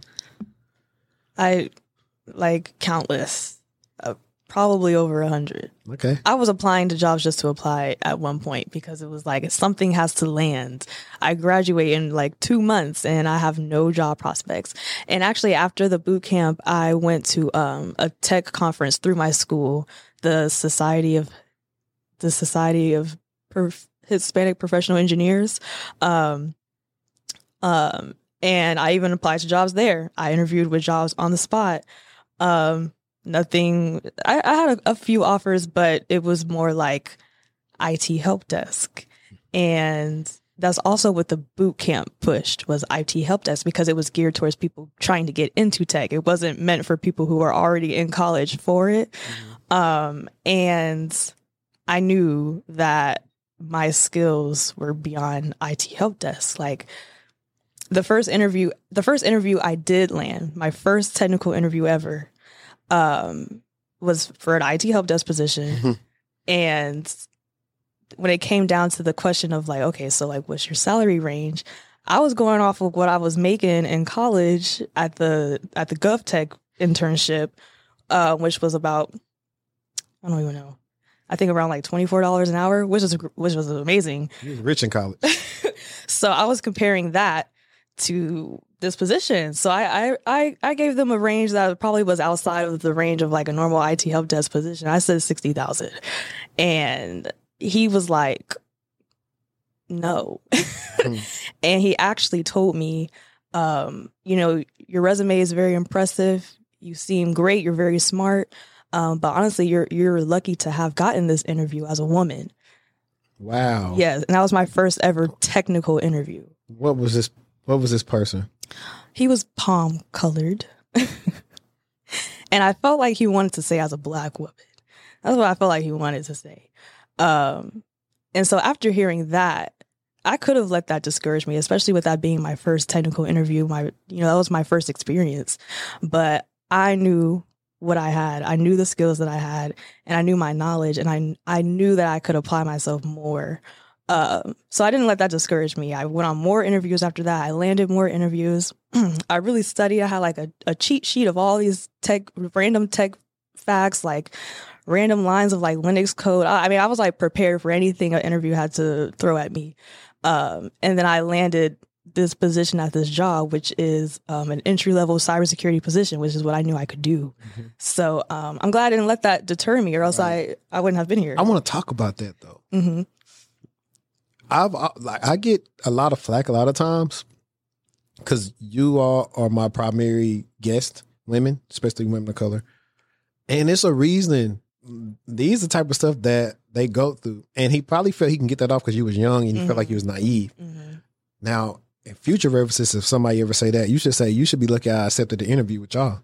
Countless. Probably over 100. Okay. I was applying to jobs just to apply at one point because it was like something has to land. I graduate in like 2 months and I have no job prospects. And actually after the boot camp, I went to a tech conference through my school, the Society of Hispanic Professional Engineers. And I even applied to jobs there. I interviewed with jobs on the spot. Nothing. I had a few offers, but it was more like IT help desk. And that's also what the boot camp pushed, was IT help desk, because it was geared towards people trying to get into tech. It wasn't meant for people who were already in college for it. Mm-hmm. And I knew that my skills were beyond IT help desk. Like the first interview I did land, my first technical interview ever, was for an IT help desk position. Mm-hmm. And when it came down to the question of like, okay, so like, what's your salary range? I was going off of what I was making in college at the GovTech internship, which was about, I don't even know, I think around like $24 an hour, which was amazing. You was rich in college. So I was comparing that to this position. So I gave them a range that probably was outside of the range of like a normal IT help desk position. I said 60,000, and he was like, no. And he actually told me, your resume is very impressive. You seem great. You're very smart. But honestly, you're lucky to have gotten this interview as a woman. Wow. Yes. And that was my first ever technical interview. What was this person? He was palm colored. And I felt like he wanted to say as a Black woman. That's what I felt like he wanted to say. And so after hearing that, I could have let that discourage me, especially with that being my first technical interview. That was my first experience. But I knew what I had. I knew the skills that I had, and I knew my knowledge, and I knew that I could apply myself more. So I didn't let that discourage me. I went on more interviews after that. I landed more interviews. I really studied. I had like a cheat sheet of all these random tech facts, like random lines of like Linux code. I was like prepared for anything an interview had to throw at me. And then I landed this position at this job, which is an entry-level cybersecurity position, which is what I knew I could do. Mm-hmm. So I'm glad I didn't let that deter me, or else I wouldn't have been here. I want to talk about that though. Mm-hmm. I get a lot of flack a lot of times because you all are my primary guest, women, especially women of color. And it's a reason. These are the type of stuff that they go through. And he probably felt he can get that off because you was young and you felt like you was naive. Mm-hmm. Now, in future references, if somebody ever say that, you should say, you should be lucky I accepted the interview with y'all.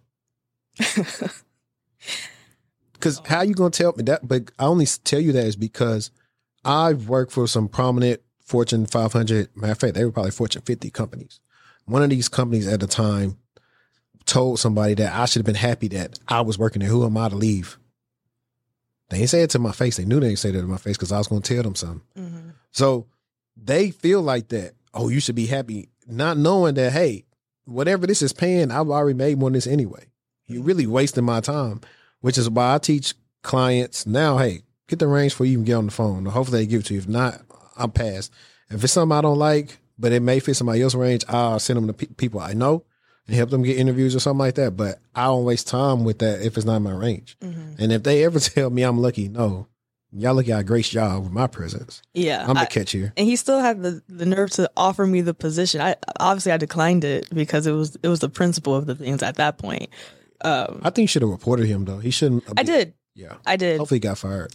Because how you going to tell me that? But I only tell you that is because I've worked for some prominent Fortune 500, matter of fact, they were probably Fortune 50 companies. One of these companies at the time told somebody that I should have been happy that I was working there. Who am I to leave? They ain't say it to my face. They knew they didn't say that to my face because I was going to tell them something. Mm-hmm. So they feel like that. Oh, you should be happy, not knowing that, hey, whatever this is paying, I've already made more than this anyway. You're really wasting my time, which is why I teach clients now, hey, get the range before you even get on the phone. Hopefully they give it to you. If not, I'm past. If it's something I don't like, but it may fit somebody else's range, I'll send them to people I know and help them get interviews or something like that. But I don't waste time with that if it's not in my range. Mm-hmm. And if they ever tell me I'm lucky, no. Y'all look at a great job with my presence. Yeah. I'm the catch here. And he still had the nerve to offer me the position. I declined it because it was the principle of the things at that point. I think you should have reported him though. He shouldn't. I did. Yeah. I did. Hopefully he got fired.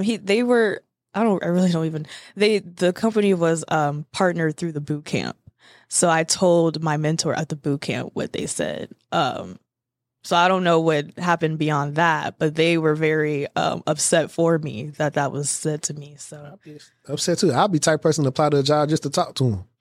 The company was partnered through the boot camp. So I told my mentor at the boot camp what they said. So I don't know what happened beyond that, but they were very upset for me that was said to me. So I'll be upset too. I'll be the type of person to apply to a job just to talk to him.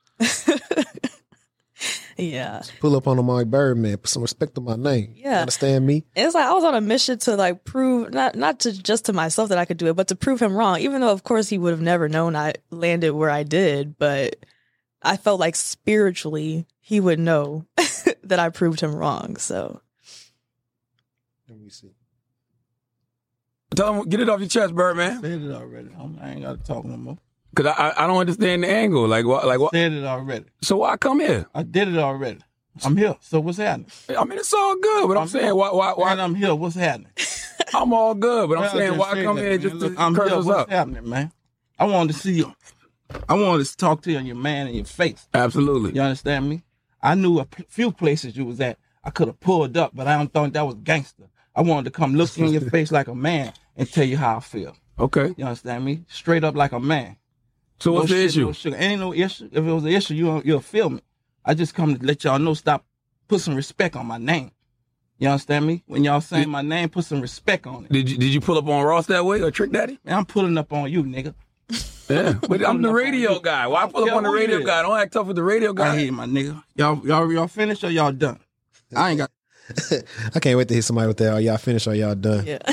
Yeah. Just pull up on him like Birdman, put some respect on my name. Yeah. Understand me? It's like I was on a mission to like prove, not to just to myself that I could do it, but to prove him wrong. Even though, of course, he would have never known I landed where I did, but I felt like spiritually he would know that I proved him wrong. So. Let me see. Tell him, get it off your chest, Birdman. I said it already. I ain't got to talk no more. Because I don't understand the angle. Like what? I said it already. So why come here? I did it already. I'm here. So what's happening? I mean, it's all good, but I'm saying why? And I'm here. What's happening? I'm all good, but I'm saying why come here just to curse us what's up? happening, man? I wanted to see you. I wanted to talk to you, your man, in your face. Absolutely. You understand me? I knew a few places you was at. I could have pulled up, but I don't think that was gangster. I wanted to come look you in your face like a man and tell you how I feel. Okay. You understand me? Straight up like a man. So what's the issue? No sugar. Ain't no issue. If it was an issue, you'll feel me. I just come to let y'all know, stop, put some respect on my name. You understand me? When y'all saying my name, put some respect on it. Did you pull up on Ross that way or Trick Daddy? Man, I'm pulling up on you, nigga. Yeah, but I'm the radio guy. Why pull up on the radio guy? Don't act tough with the radio guy. I hear you, my nigga. Y'all finished or y'all done? I ain't got. I can't wait to hear somebody with that. Are y'all finished or y'all done? Yeah.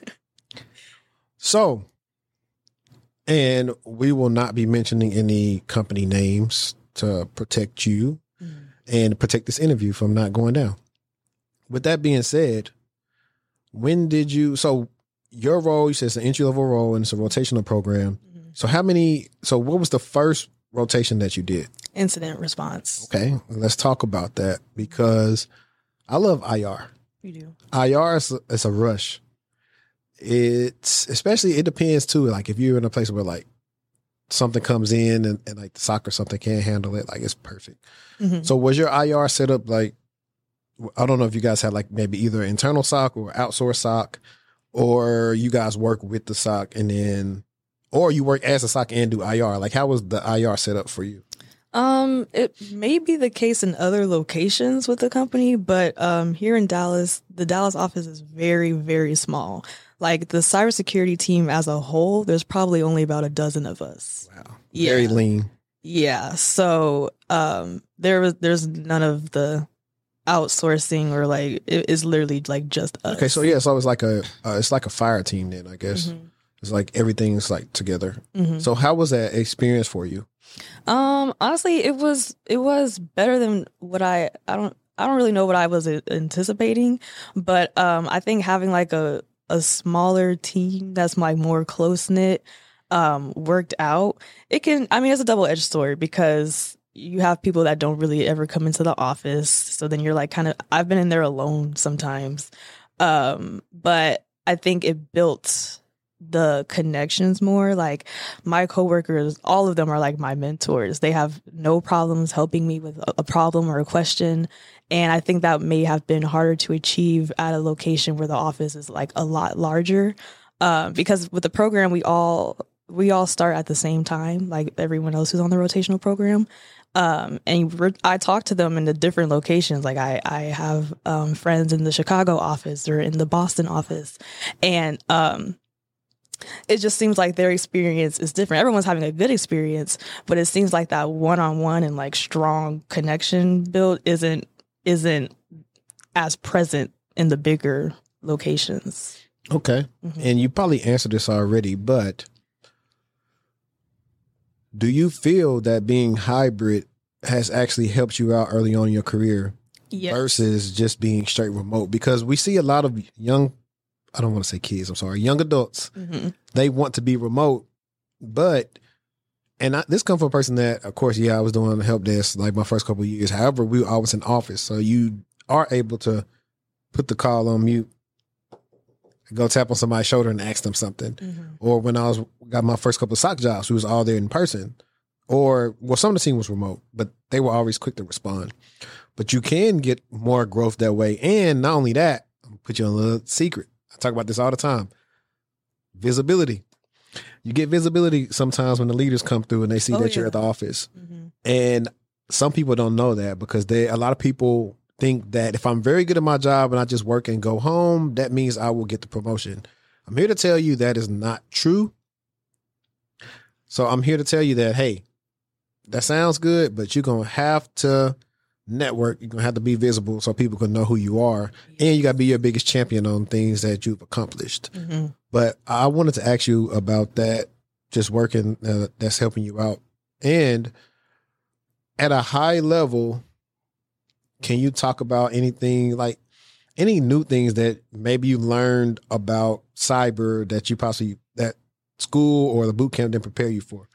So, and we will not be mentioning any company names to protect you and protect this interview from not going down. With that being said, when did you, so your role, you said it's an entry-level role and it's a rotational program. So what was the first rotation that you did? Incident response. Okay, let's talk about that because I love IR. You do. IR is a rush. It depends too. Like if you're in a place where like something comes in and like the SOC or something can't handle it, like it's perfect. Mm-hmm. So was your IR set up like, I don't know if you guys had like maybe either internal SOC or outsourced SOC, or you guys work with the SOC and then, or you work as a SOC and do IR. Like how was the IR set up for you? It may be the case in other locations with the company, but here in Dallas, the Dallas office is very, very small. Like the cybersecurity team as a whole, there's probably only about a dozen of us. Wow. Yeah. Very lean. Yeah. So there's none of the outsourcing or like it's literally like just us. Okay, so yeah, so it's like a fire team then, I guess. Mm-hmm. It's like everything's like together. Mm-hmm. So how was that experience for you? Honestly, it was better than what I don't really know what I was anticipating, but I think having like a smaller team that's like more close knit worked out. It's a double-edged sword because you have people that don't really ever come into the office, so then you're like I've been in there alone sometimes, but I think it built the connections more. Like my coworkers, all of them are like my mentors. They have no problems helping me with a problem or a question. And I think that may have been harder to achieve at a location where the office is like a lot larger. Because with the program, we all start at the same time, like everyone else who's on the rotational program. And I talk to them in the different locations. Like I have friends in the Chicago office or in the Boston office. And it just seems like their experience is different. Everyone's having a good experience, but it seems like that one-on-one and like strong connection build isn't as present in the bigger locations. Okay. And you probably answered this already, but do you feel that being hybrid has actually helped you out early on in your career Yes. versus just being straight remote? Because we see a lot of young, I don't want to say kids, I'm sorry, young adults, they want to be remote, but, this comes from a person that, of course, I was doing help desk like my first couple of years. However, we were always in office. So you are able to put the call on mute, go tap on somebody's shoulder and ask them something. Or when I got my first couple of sock jobs, we was all there in person. Or, some of the team was remote, but they were always quick to respond. But you can get more growth that way. And not only that, I'll put you on a little secret. I talk about this all the time. Visibility. You get visibility sometimes when the leaders come through and they see that you're at the office. And some people don't know that because a lot of people think that if I'm very good at my job and I just work and go home, that means I will get the promotion. I'm here to tell you that is not true. So I'm here to tell you that, hey, that sounds good, but you're going to have to network. You're going to have to be visible so people can know who you are. And you got to be your biggest champion on things that you've accomplished. But I wanted to ask you about that, just working that's helping you out. And at a high level, can you talk about anything, like any new things that maybe you learned about cyber that you that school or the boot camp didn't prepare you for?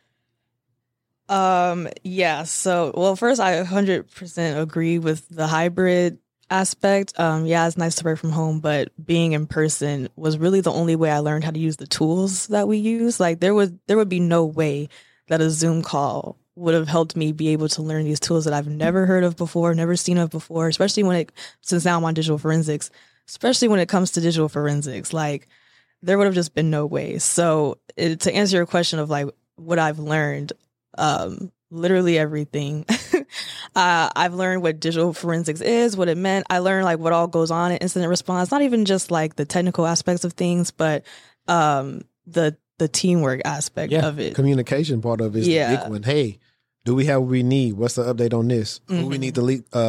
Yeah. So, well, first, I 100% agree with the hybrid aspect. Yeah, it's nice to work from home, but being in person was really the only way I learned how to use the tools that we use. Like there would be no way that a Zoom call would have helped me be able to learn these tools that I've never heard of before, never seen of before, especially since now I'm on digital forensics, especially when it comes to digital forensics, like there would have just been no way. So to answer your question of like what I've learned, literally everything. I've learned what digital forensics is, what it meant. I learned like what all goes on in incident response, not even just like the technical aspects of things, but the teamwork aspect of it. Communication part of it is the big one. Hey, do we have what we need? What's the update on this? Who we need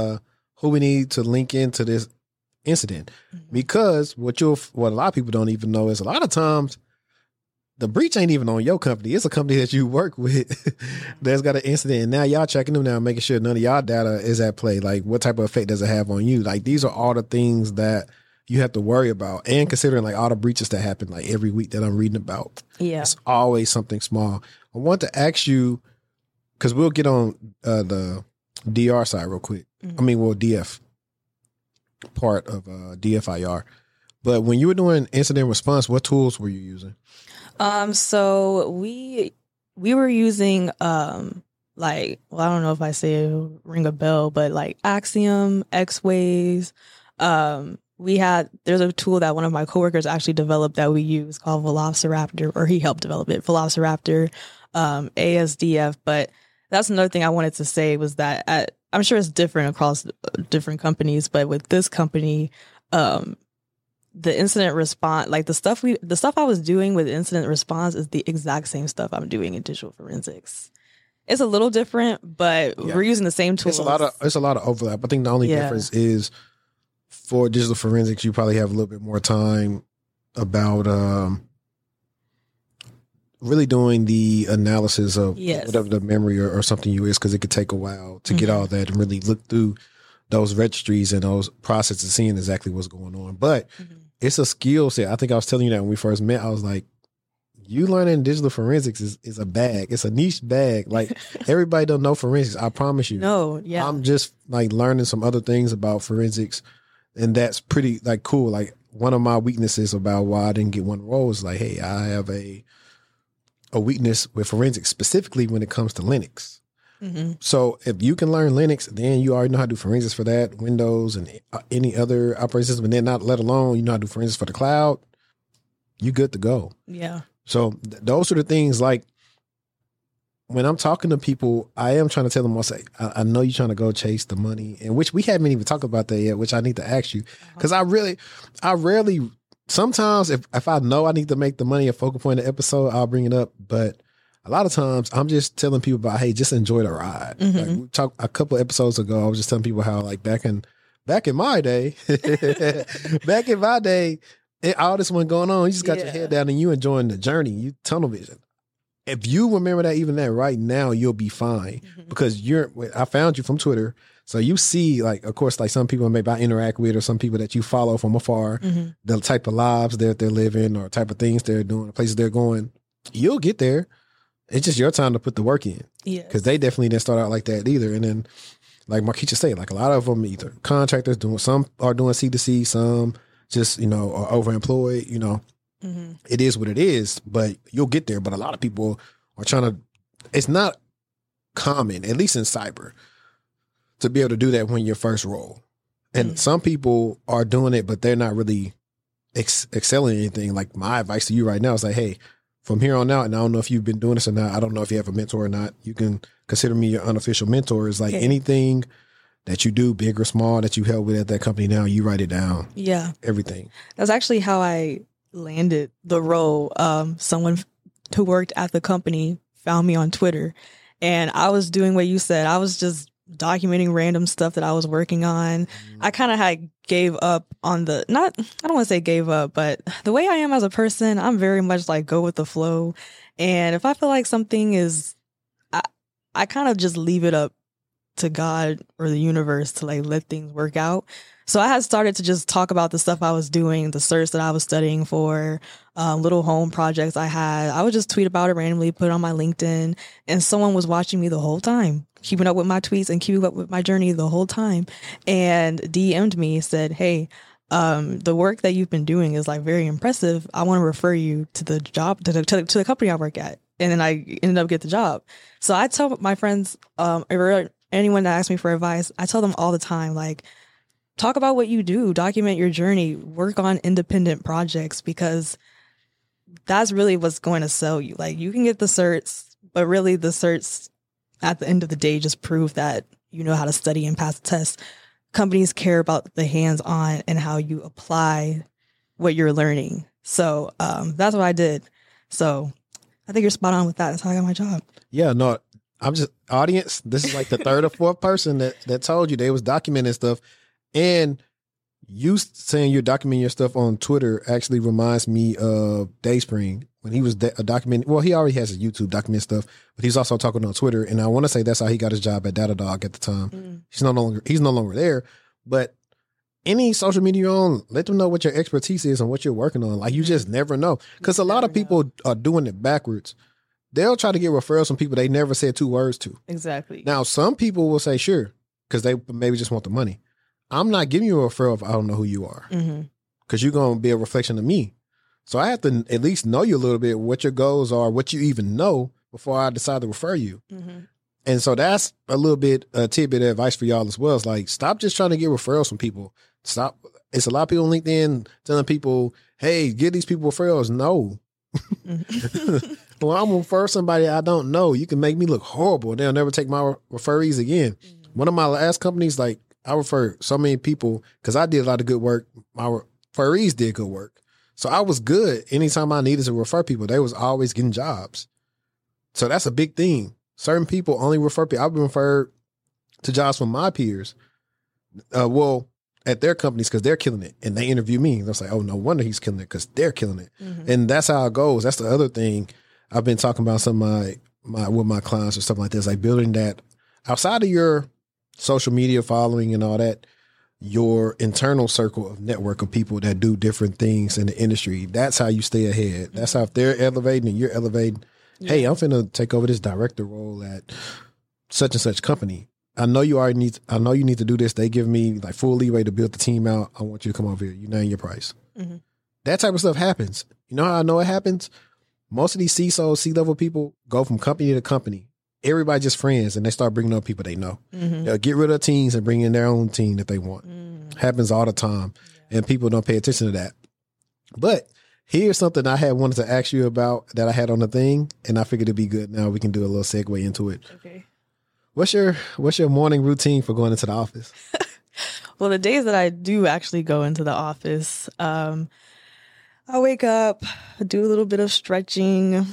to link into this incident? Because what a lot of people don't even know is a lot of times the breach ain't even on your company. It's a company that you work with that's got an incident. And now y'all checking them down, making sure none of y'all data is at play. Like what type of effect does it have on you? Like these are all the things that you have to worry about. And considering like all the breaches that happen like every week that I'm reading about. Yeah. It's always something small. I want to ask you, because we'll get on the DR side real quick. DF part of DFIR. But when you were doing incident response, what tools were you using? So we were using I don't know if I say it'll ring a bell, but like Axiom, X-Ways. There's a tool that one of my coworkers actually developed that we use called Velociraptor, or he helped develop it, Velociraptor, ASDF. But that's another thing I wanted to say was that I'm sure it's different across different companies, but with this company, the incident response, like the stuff I was doing with incident response is the exact same stuff I'm doing in digital forensics. It's a little different, but we're using the same tools. It's a lot of overlap. I think the only difference is for digital forensics, you probably have a little bit more time about really doing the analysis of whatever the memory or something is, because it could take a while to get all that and really look through those registries and those processes, seeing exactly what's going on. But it's a skill set. I think I was telling you that when we first met. I was like, you learning digital forensics is a bag. It's a niche bag. Like everybody don't know forensics. I promise you. No, yeah. I'm just like learning some other things about forensics, and that's pretty like cool. Like one of my weaknesses about why I didn't get one role is like, hey, I have a weakness with forensics, specifically when it comes to Linux. So if you can learn Linux, then you already know how to do forensics for that, Windows and any other operating system, and then not let alone you know how to do forensics for the cloud, you good to go. Yeah. So those are the things, like when I'm talking to people, I am trying to tell them, I'll say, I know you're trying to go chase the money, and which we haven't even talked about that yet, which I need to ask you. Because I rarely, sometimes if I know I need to make the money a focal point of the episode, I'll bring it up. But a lot of times I'm just telling people about, hey, just enjoy the ride. Like we talked a couple of episodes ago, I was just telling people how like back in my day, And all this one going on, you just got your Yeah. head down and you enjoying the journey. You tunnel vision. If you remember that, even that right now, you'll be fine because I found you from Twitter. So you see, like, of course, like some people maybe I interact with or some people that you follow from afar, the type of lives that they're living or type of things they're doing, the places they're going. You'll get there. It's just your time to put the work in. Yeah. Because they definitely didn't start out like that either. And then, like Markeisha said, like a lot of them either contractors doing, some are doing C2C, some just, are overemployed, It is what it is, but you'll get there. But a lot of people are it's not common, at least in cyber, to be able to do that when your first role. And some people are doing it, but they're not really excelling in anything. Like my advice to you right now is like, hey, from here on out, and I don't know if you've been doing this or not, I don't know if you have a mentor or not, you can consider me your unofficial mentor. Is like anything that you do, big or small, that you help with at that company now, you write it down. Yeah. Everything. That's actually how I landed the role. Someone who worked at the company found me on Twitter, and I was doing what you said. I was just documenting random stuff that I was working on. I kind of had gave up on I don't want to say gave up, but the way I am as a person, I'm very much like go with the flow. And if I feel like something is, I kind of just leave it up to God or the universe to like let things work out. So I had started to just talk about the stuff I was doing, the certs that I was studying for, little home projects I had. I would just tweet about it randomly, put it on my LinkedIn, and someone was watching me the whole time, keeping up with my tweets and keeping up with my journey the whole time, and DM'd me, said, hey, the work that you've been doing is like very impressive. I want to refer you to the job, to the company I work at. And then I ended up getting the job. So I tell my friends, or anyone that asks me for advice, I tell them all the time, like, talk about what you do, document your journey, work on independent projects, because that's really what's going to sell you. Like, you can get the certs, but really the certs at the end of the day just prove that you know how to study and pass the test. Companies care about the hands-on and how you apply what you're learning. So that's what I did. So I think you're spot on with that. That's how I got my job. Yeah, no, I'm just, audience, this is like the third or fourth person that told you they was documenting stuff. And you saying you're documenting your stuff on Twitter actually reminds me of Dayspring when he was documenting. Well, he already has his YouTube document stuff, but he's also talking on Twitter. And I want to say that's how he got his job at Datadog at the time. He's no longer there. But any social media you're on, let them know what your expertise is and what you're working on. Like, you just never know, because a lot of people are doing it backwards. They'll try to get referrals from people they never said 2 words to. Exactly. Now, some people will say sure because they maybe just want the money. I'm not giving you a referral if I don't know who you are, because you're going to be a reflection of me. So I have to at least know you a little bit, what your goals are, what you even know before I decide to refer you. And so that's a little bit a tidbit of advice for y'all as well. It's like, stop just trying to get referrals from people. Stop. It's a lot of people on LinkedIn telling people, hey, give these people referrals. No. Well, I'm going to refer somebody I don't know. You can make me look horrible. They'll never take my referees again. One of my last companies, like, I referred so many people because I did a lot of good work. My referees did good work. So I was good. Anytime I needed to refer people, they was always getting jobs. So that's a big thing. Certain people only refer people. I've been referred to jobs from my peers. At their companies because they're killing it. And they interview me. And they'll say, oh, no wonder he's killing it because they're killing it. And that's how it goes. That's the other thing I've been talking about some of with my clients or stuff like this, like building that outside of your social media following and all that, your internal circle of network of people that do different things in the industry. That's how you stay ahead. That's how, if they're elevating and you're elevating, hey, I'm finna take over this director role at such and such company. I know you need to do this. They give me like full leeway to build the team out. I want you to come over here. You name your price. That type of stuff happens. You know how I know it happens? Most of these CISOs, C-level people go from company to company. Everybody just friends, and they start bringing up people they know. They'll get rid of teams and bring in their own team that they want. Happens all the time, and people don't pay attention to that. But here's something I had wanted to ask you about that I had on the thing, and I figured it'd be good. Now we can do a little segue into it. Okay. What's your morning routine for going into the office? Well, the days that I do actually go into the office, I wake up, do a little bit of stretching.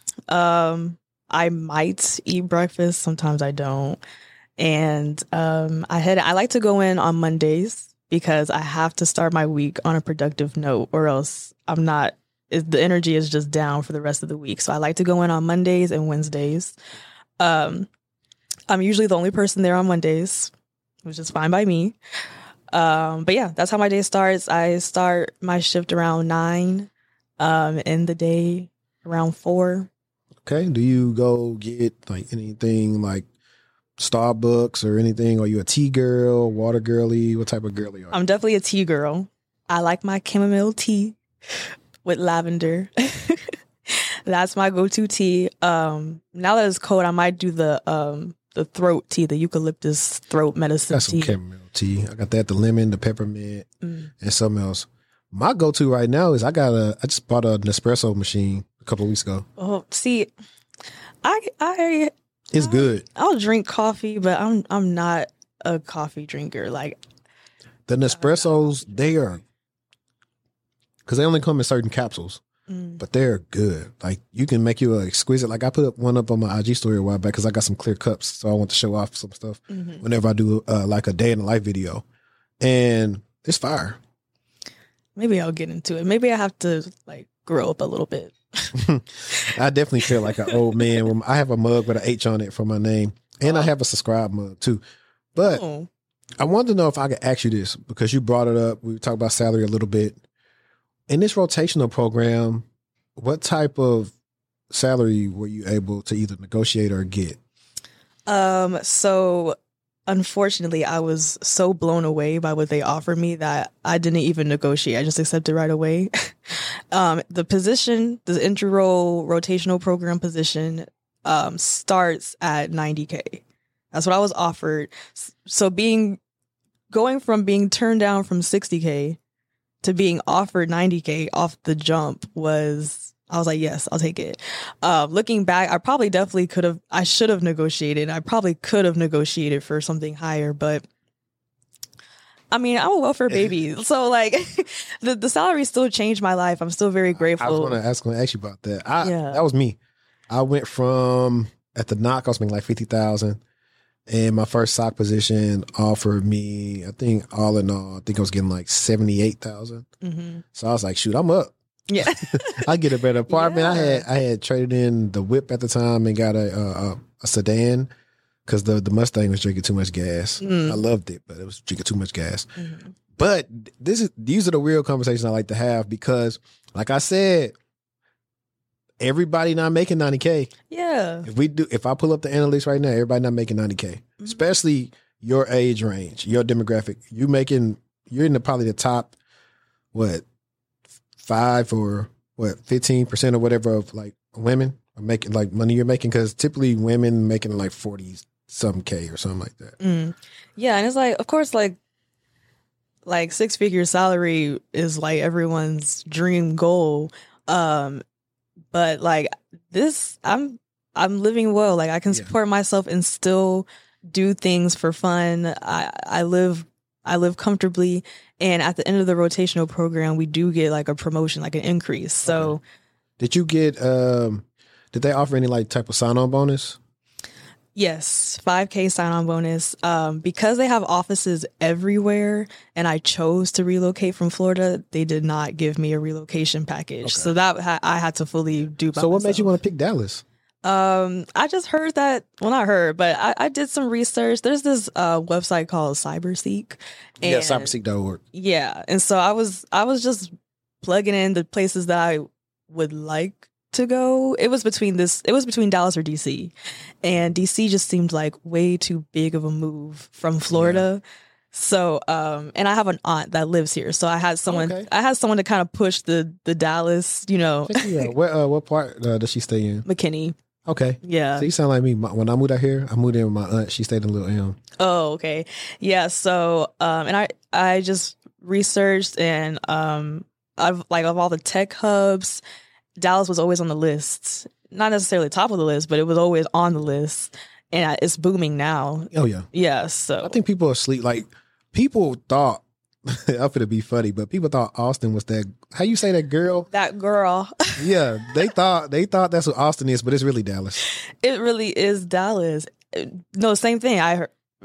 I might eat breakfast. Sometimes I don't. And I like to go in on Mondays because I have to start my week on a productive note, or else the energy is just down for the rest of the week. So I like to go in on Mondays and Wednesdays. I'm usually the only person there on Mondays, which is fine by me. But yeah, that's how my day starts. I start my shift around 9, end the day around 4. Okay. Do you go get like anything like Starbucks or anything? Are you a tea girl, water girly? What type of girly are you? I'm definitely a tea girl. I like my chamomile tea with lavender. That's my go-to tea. Now that it's cold, I might do the throat tea, the eucalyptus throat medicine Got some tea. chamomile tea. I got that, the lemon, the peppermint, and something else. My go-to right now is I just bought a Nespresso machine a couple of weeks ago. Oh, see, I It's good. I'll drink coffee, but I'm not a coffee drinker. Like The Nespressos, they are, because they only come in certain capsules, but they're good. Like you can make you an exquisite. Like I put one up on my IG story a while back because I got some clear cups, so I want to show off some stuff whenever I do like a day in the life video, and it's fire. maybe I'll get into it. Maybe I have to like grow up a little bit. I definitely feel like an old man. I have a mug with an H on it for my name, and I have a subscribe mug too. But I wanted to know if I could ask you this because you brought it up. We talked about salary a little bit. In this rotational program, what type of salary were you able to either negotiate or get? So unfortunately, I was so blown away by what they offered me that I didn't even negotiate. I just accepted right away. The position, the entry role rotational program position, starts at $90K. That's what I was offered. So going from being turned down from $60K to being offered $90K off the jump I was like, yes, I'll take it. Looking back, I should have negotiated. I probably could have negotiated for something higher, but I mean, I'm a welfare baby. So like the salary still changed my life. I'm still very grateful. I was going to ask you about that. That was me. I went from, at the knock, I was making like $50,000. And my first sock position offered me, I think all in all, I was getting like $78,000. So I was like, shoot, I'm up. Yeah. I get a better apartment. Yeah. I had traded in the whip at the time and got a sedan because the Mustang was drinking too much gas. I loved it, but it was drinking too much gas. But these are the real conversations I like to have because, like I said, everybody not making $90K. Yeah. If I pull up the analytics right now, everybody not making $90K, especially your age range, your demographic. You're in probably the top, 5 or 15% or whatever of like women are making like money you're making, because typically women making like 40 some K or something like that. Yeah, and it's like, of course, like 6-figure salary is like everyone's dream goal. But like this, I'm living well. Like I can support myself and still do things for fun. I live comfortably, and at the end of the rotational program, we do get like a promotion, like an increase. So, did you get? Did they offer any like type of sign-on bonus? Yes, $5K sign-on bonus. Because they have offices everywhere, and I chose to relocate from Florida, they did not give me a relocation package. So that I had to fully do by So what myself. made you want to pick Dallas? I just heard that. Well, not heard, but I did some research. There's this website called CyberSeek. And, cyberseek.org. Yeah, and so I was just plugging in the places that I would like to go. It was between Dallas or DC, and DC just seemed like way too big of a move from Florida. So and I have an aunt that lives here, so I had someone to kind of push the Dallas, What part does she stay in? McKinney. Okay. Yeah. So you sound like me. When I moved out here, I moved in with my aunt. She stayed in Little Elm. Oh, okay. Yeah. So and I just researched, and of all the tech hubs, Dallas was always on the list. Not necessarily top of the list, but it was always on the list, and it's booming now. Oh yeah. Yeah. So I think people are asleep. Like people thought, I'm gonna be funny, but people thought Austin was that. How you say that girl? That girl. Yeah, they thought that's what Austin is, but it's really Dallas. It really is Dallas. No, same thing. I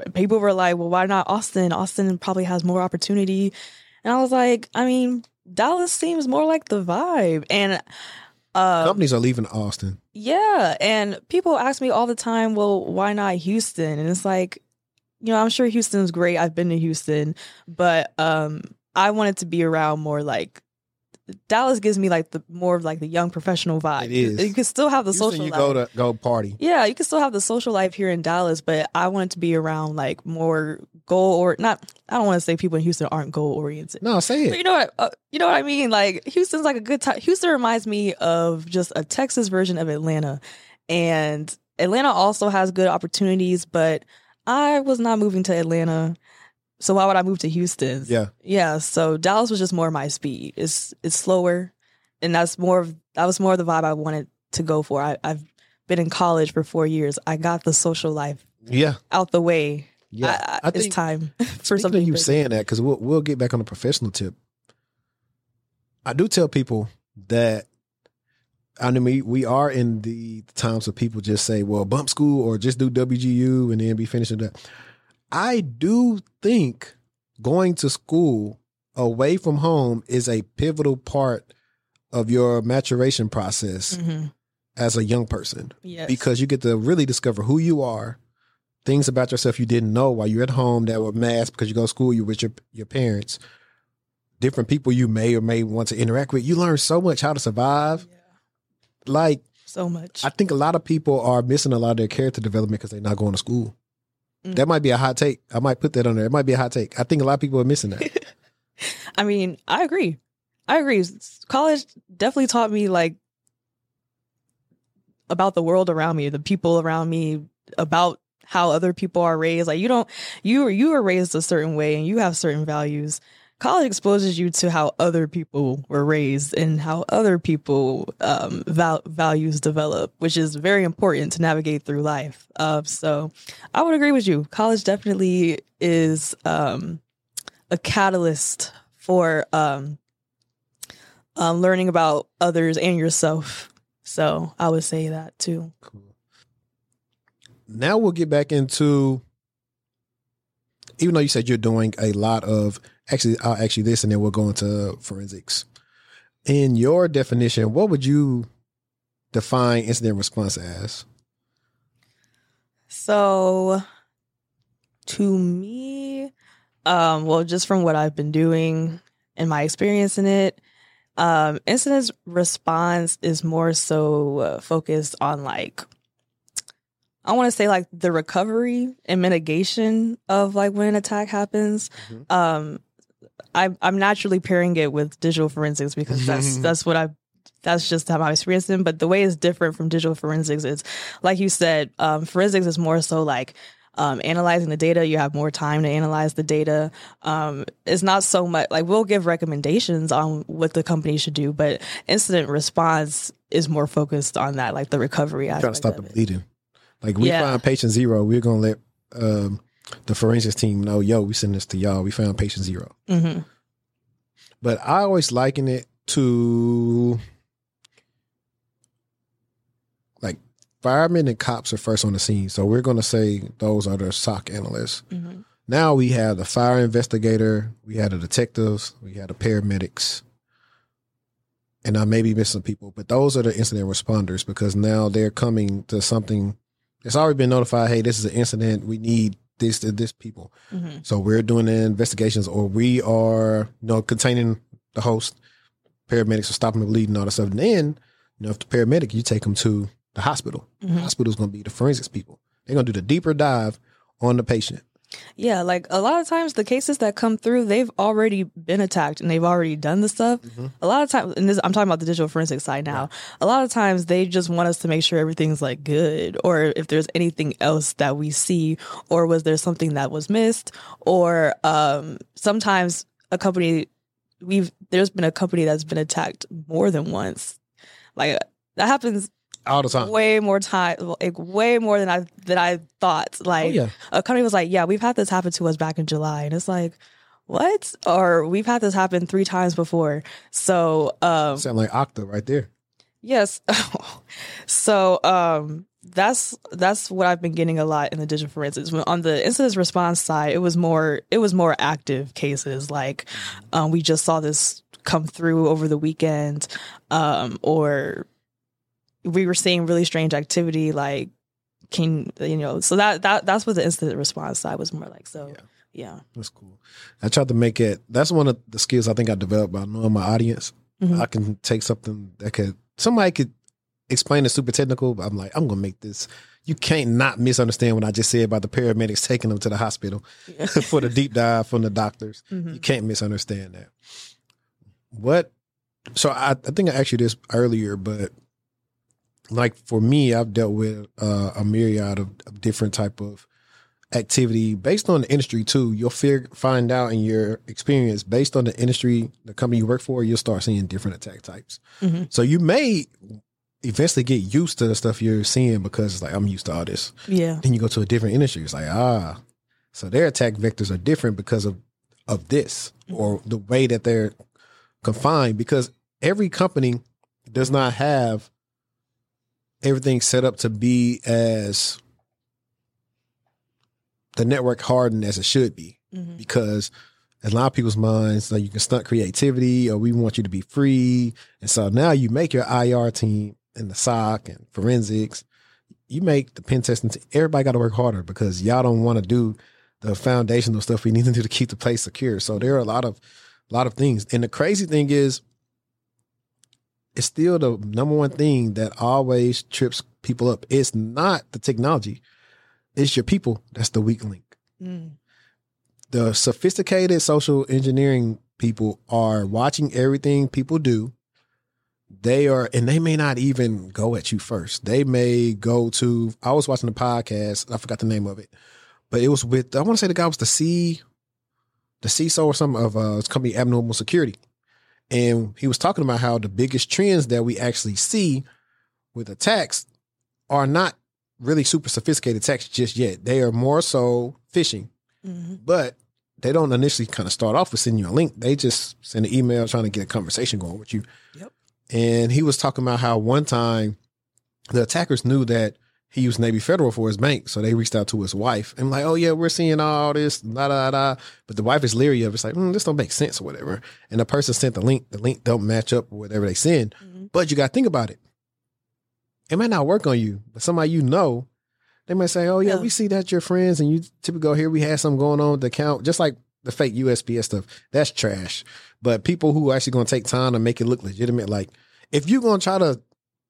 people were like, well, why not Austin? Austin probably has more opportunity. And I was like, I mean, Dallas seems more like the vibe. And companies are leaving Austin. yeah. And people ask me all the time, well, why not Houston? And it's like, I'm sure Houston's great. I've been to Houston, but I wanted to be around more like Dallas gives me like the more of like the young professional vibe. It is. You can still have the Houston, social you life. go party. Yeah, you can still have the social life here in Dallas, but I wanted to be around like more goal or not. I don't want to say people in Houston aren't goal oriented. No, say But it. you know what I mean? Like Houston's like a good time. Houston reminds me of just a Texas version of Atlanta, and Atlanta also has good opportunities, but I was not moving to Atlanta. So why would I move to Houston? Yeah. So Dallas was just more my speed. It's slower, and that was more of the vibe I wanted to go for. I've been in college for 4 years. I got the social life out the way. Yeah, I think it's time for Speaking something. of you bigger. saying that, because we'll get back on the professional tip. I do tell people that, I mean, we are in the times of people just say, well, bump school or just do WGU and then be finished with that. I do think going to school away from home is a pivotal part of your maturation process as a young person. Yes. Because you get to really discover who you are, things about yourself you didn't know while you're at home that were masked because you go to school, you're with your parents, different people you may or may want to interact with. You learn so much how to survive. Yeah. Like, So much. I think a lot of people are missing a lot of their character development because they're not going to school. That might be a hot take. I might put that on there. It might be a hot take. I think a lot of people are missing that. I mean, I agree. College definitely taught me like about the world around me, the people around me, about how other people are raised. Like you were raised a certain way and you have certain values. College exposes you to how other people were raised and how other people values develop, which is very important to navigate through life. So I would agree with you. College definitely is a catalyst for learning about others and yourself. So I would say that too. Cool. Now we'll get back into, even though you said you're doing a lot of, I'll ask you this and then we'll go into forensics. In your definition, what would you define incident response as? So to me, well, just from what I've been doing and my experience in it, incident response is more so focused on like, I want to say like the recovery and mitigation of like when an attack happens. I'm naturally pairing it with digital forensics because that's just how my experience in. But the way it's different from digital forensics is, like you said, forensics is more so like analyzing the data. You have more time to analyze the data. It's not so much like we'll give recommendations on what the company should do, but incident response is more focused on that, like the recovery aspect. Trying to stop the of it. bleeding. Like we find patient 0, we're going to let the forensics team know, we send this to y'all. We found patient 0. Mm-hmm. But I always liken it to like firemen and cops are first on the scene. So we're going to say those are the SOC analysts. Mm-hmm. Now we have the fire investigator, we have the detectives, we have the paramedics, and I may be missing people, but those are the incident responders because now they're coming to something. It's already been notified, hey, this is an incident. We need this people. Mm-hmm. So we're doing the investigations, or we are, containing the host. Paramedics are stopping the bleeding, all that stuff. And then, if the paramedic, you take them to the hospital. Mm-hmm. The hospital's going to be the forensics people. They're going to do the deeper dive on the patient. Yeah, like a lot of times the cases that come through, they've already been attacked and they've already done the stuff. Mm-hmm. A lot of times, and I'm talking about the digital forensics side now, a lot of times they just want us to make sure everything's like good, or if there's anything else that we see, or was there something that was missed, or sometimes there's been a company that's been attacked more than once. Like that happens all the time. Way more than I thought. Like a company was like, yeah, we've had this happen to us back in July. And it's like, what? Or we've had this happen 3 times before. So sound like Okta right there. Yes. So that's what I've been getting a lot in the digital forensics. On the incident response side, it was more active cases. Like we just saw this come through over the weekend, or we were seeing really strange activity. Like, so that's what the incident response side was more like. So yeah, that's cool. I tried to make it. That's one of the skills I think I developed by knowing my audience. I can take something that somebody could explain it super technical, but I'm like, I'm gonna make this. You can't not misunderstand what I just said about the paramedics taking them to the hospital for the deep dive from the doctors. You can't misunderstand that. So I think I asked you this earlier, but like for me, I've dealt with a myriad of different type of activity based on the industry too. You'll find out in your experience based on the industry, the company you work for, you'll start seeing different attack types. So you may eventually get used to the stuff you're seeing because it's like, I'm used to all this. Yeah. Then you go to a different industry. It's like, so their attack vectors are different because of this or the way that they're confined, because every company does not have everything set up to be as the network hardened as it should be, because in a lot of people's minds, like you can stunt creativity or we want you to be free. And so now you make your IR team and the SOC and forensics, you make the pen testing team. Everybody got to work harder because y'all don't want to do the foundational stuff we need to do to keep the place secure. So there are a lot of things. And the crazy thing is, it's still the number one thing that always trips people up. It's not the technology. It's your people that's the weak link. The sophisticated social engineering people are watching everything people do. And they may not even go at you first. They may go to, I was watching the podcast, I forgot the name of it, but it was with, I want to say the guy was the CISO or something of his company, Abnormal Security. And he was talking about how the biggest trends that we actually see with attacks are not really super sophisticated attacks just yet. They are more so phishing, but they don't initially kind of start off with sending you a link. They just send an email trying to get a conversation going with you. Yep. And he was talking about how one time the attackers knew that he used Navy Federal for his bank. So they reached out to his wife and like, oh yeah, we're seeing all this, da, da, da. But the wife is leery of it. It's like, this don't make sense or whatever. And the person sent the link don't match up with whatever they send. But you got to think about it. It might not work on you, but somebody they might say, oh yeah, we see that you're friends and you typically go here. We had something going on with the account, just like the fake USPS stuff. That's trash. But people who are actually going to take time to make it look legitimate, like if you're going to try to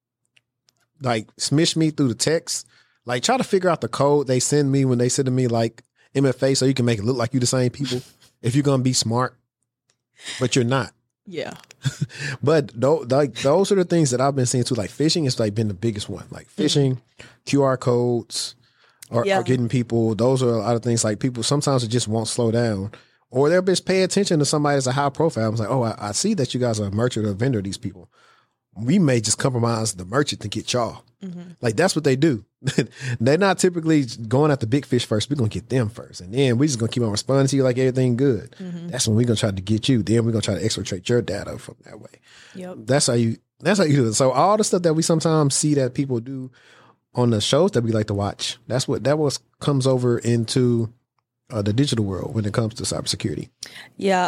like smish me through the text, like try to figure out the code they send me when they send to me like MFA so you can make it look like you the same people if you're going to be smart, but you're not. Yeah. But those are the things that I've been seeing too. Like phishing has like been the biggest one. Like phishing, QR codes are getting people. Those are a lot of things. Like people sometimes it just won't slow down, or they'll just pay attention to somebody that's a high profile. I was like, oh, I see that you guys are a merchant or a vendor. These people, we may just compromise the merchant to get y'all. Like that's what they do. They're not typically going at the big fish first. We're gonna get them first, and then we're just gonna keep on responding to you like everything good. That's when we're gonna try to get you. Then we're gonna try to exfiltrate your data from that way. Yep. That's how you do it. So all the stuff that we sometimes see that people do on the shows that we like to watch, that comes over into the digital world when it comes to cybersecurity. Yeah.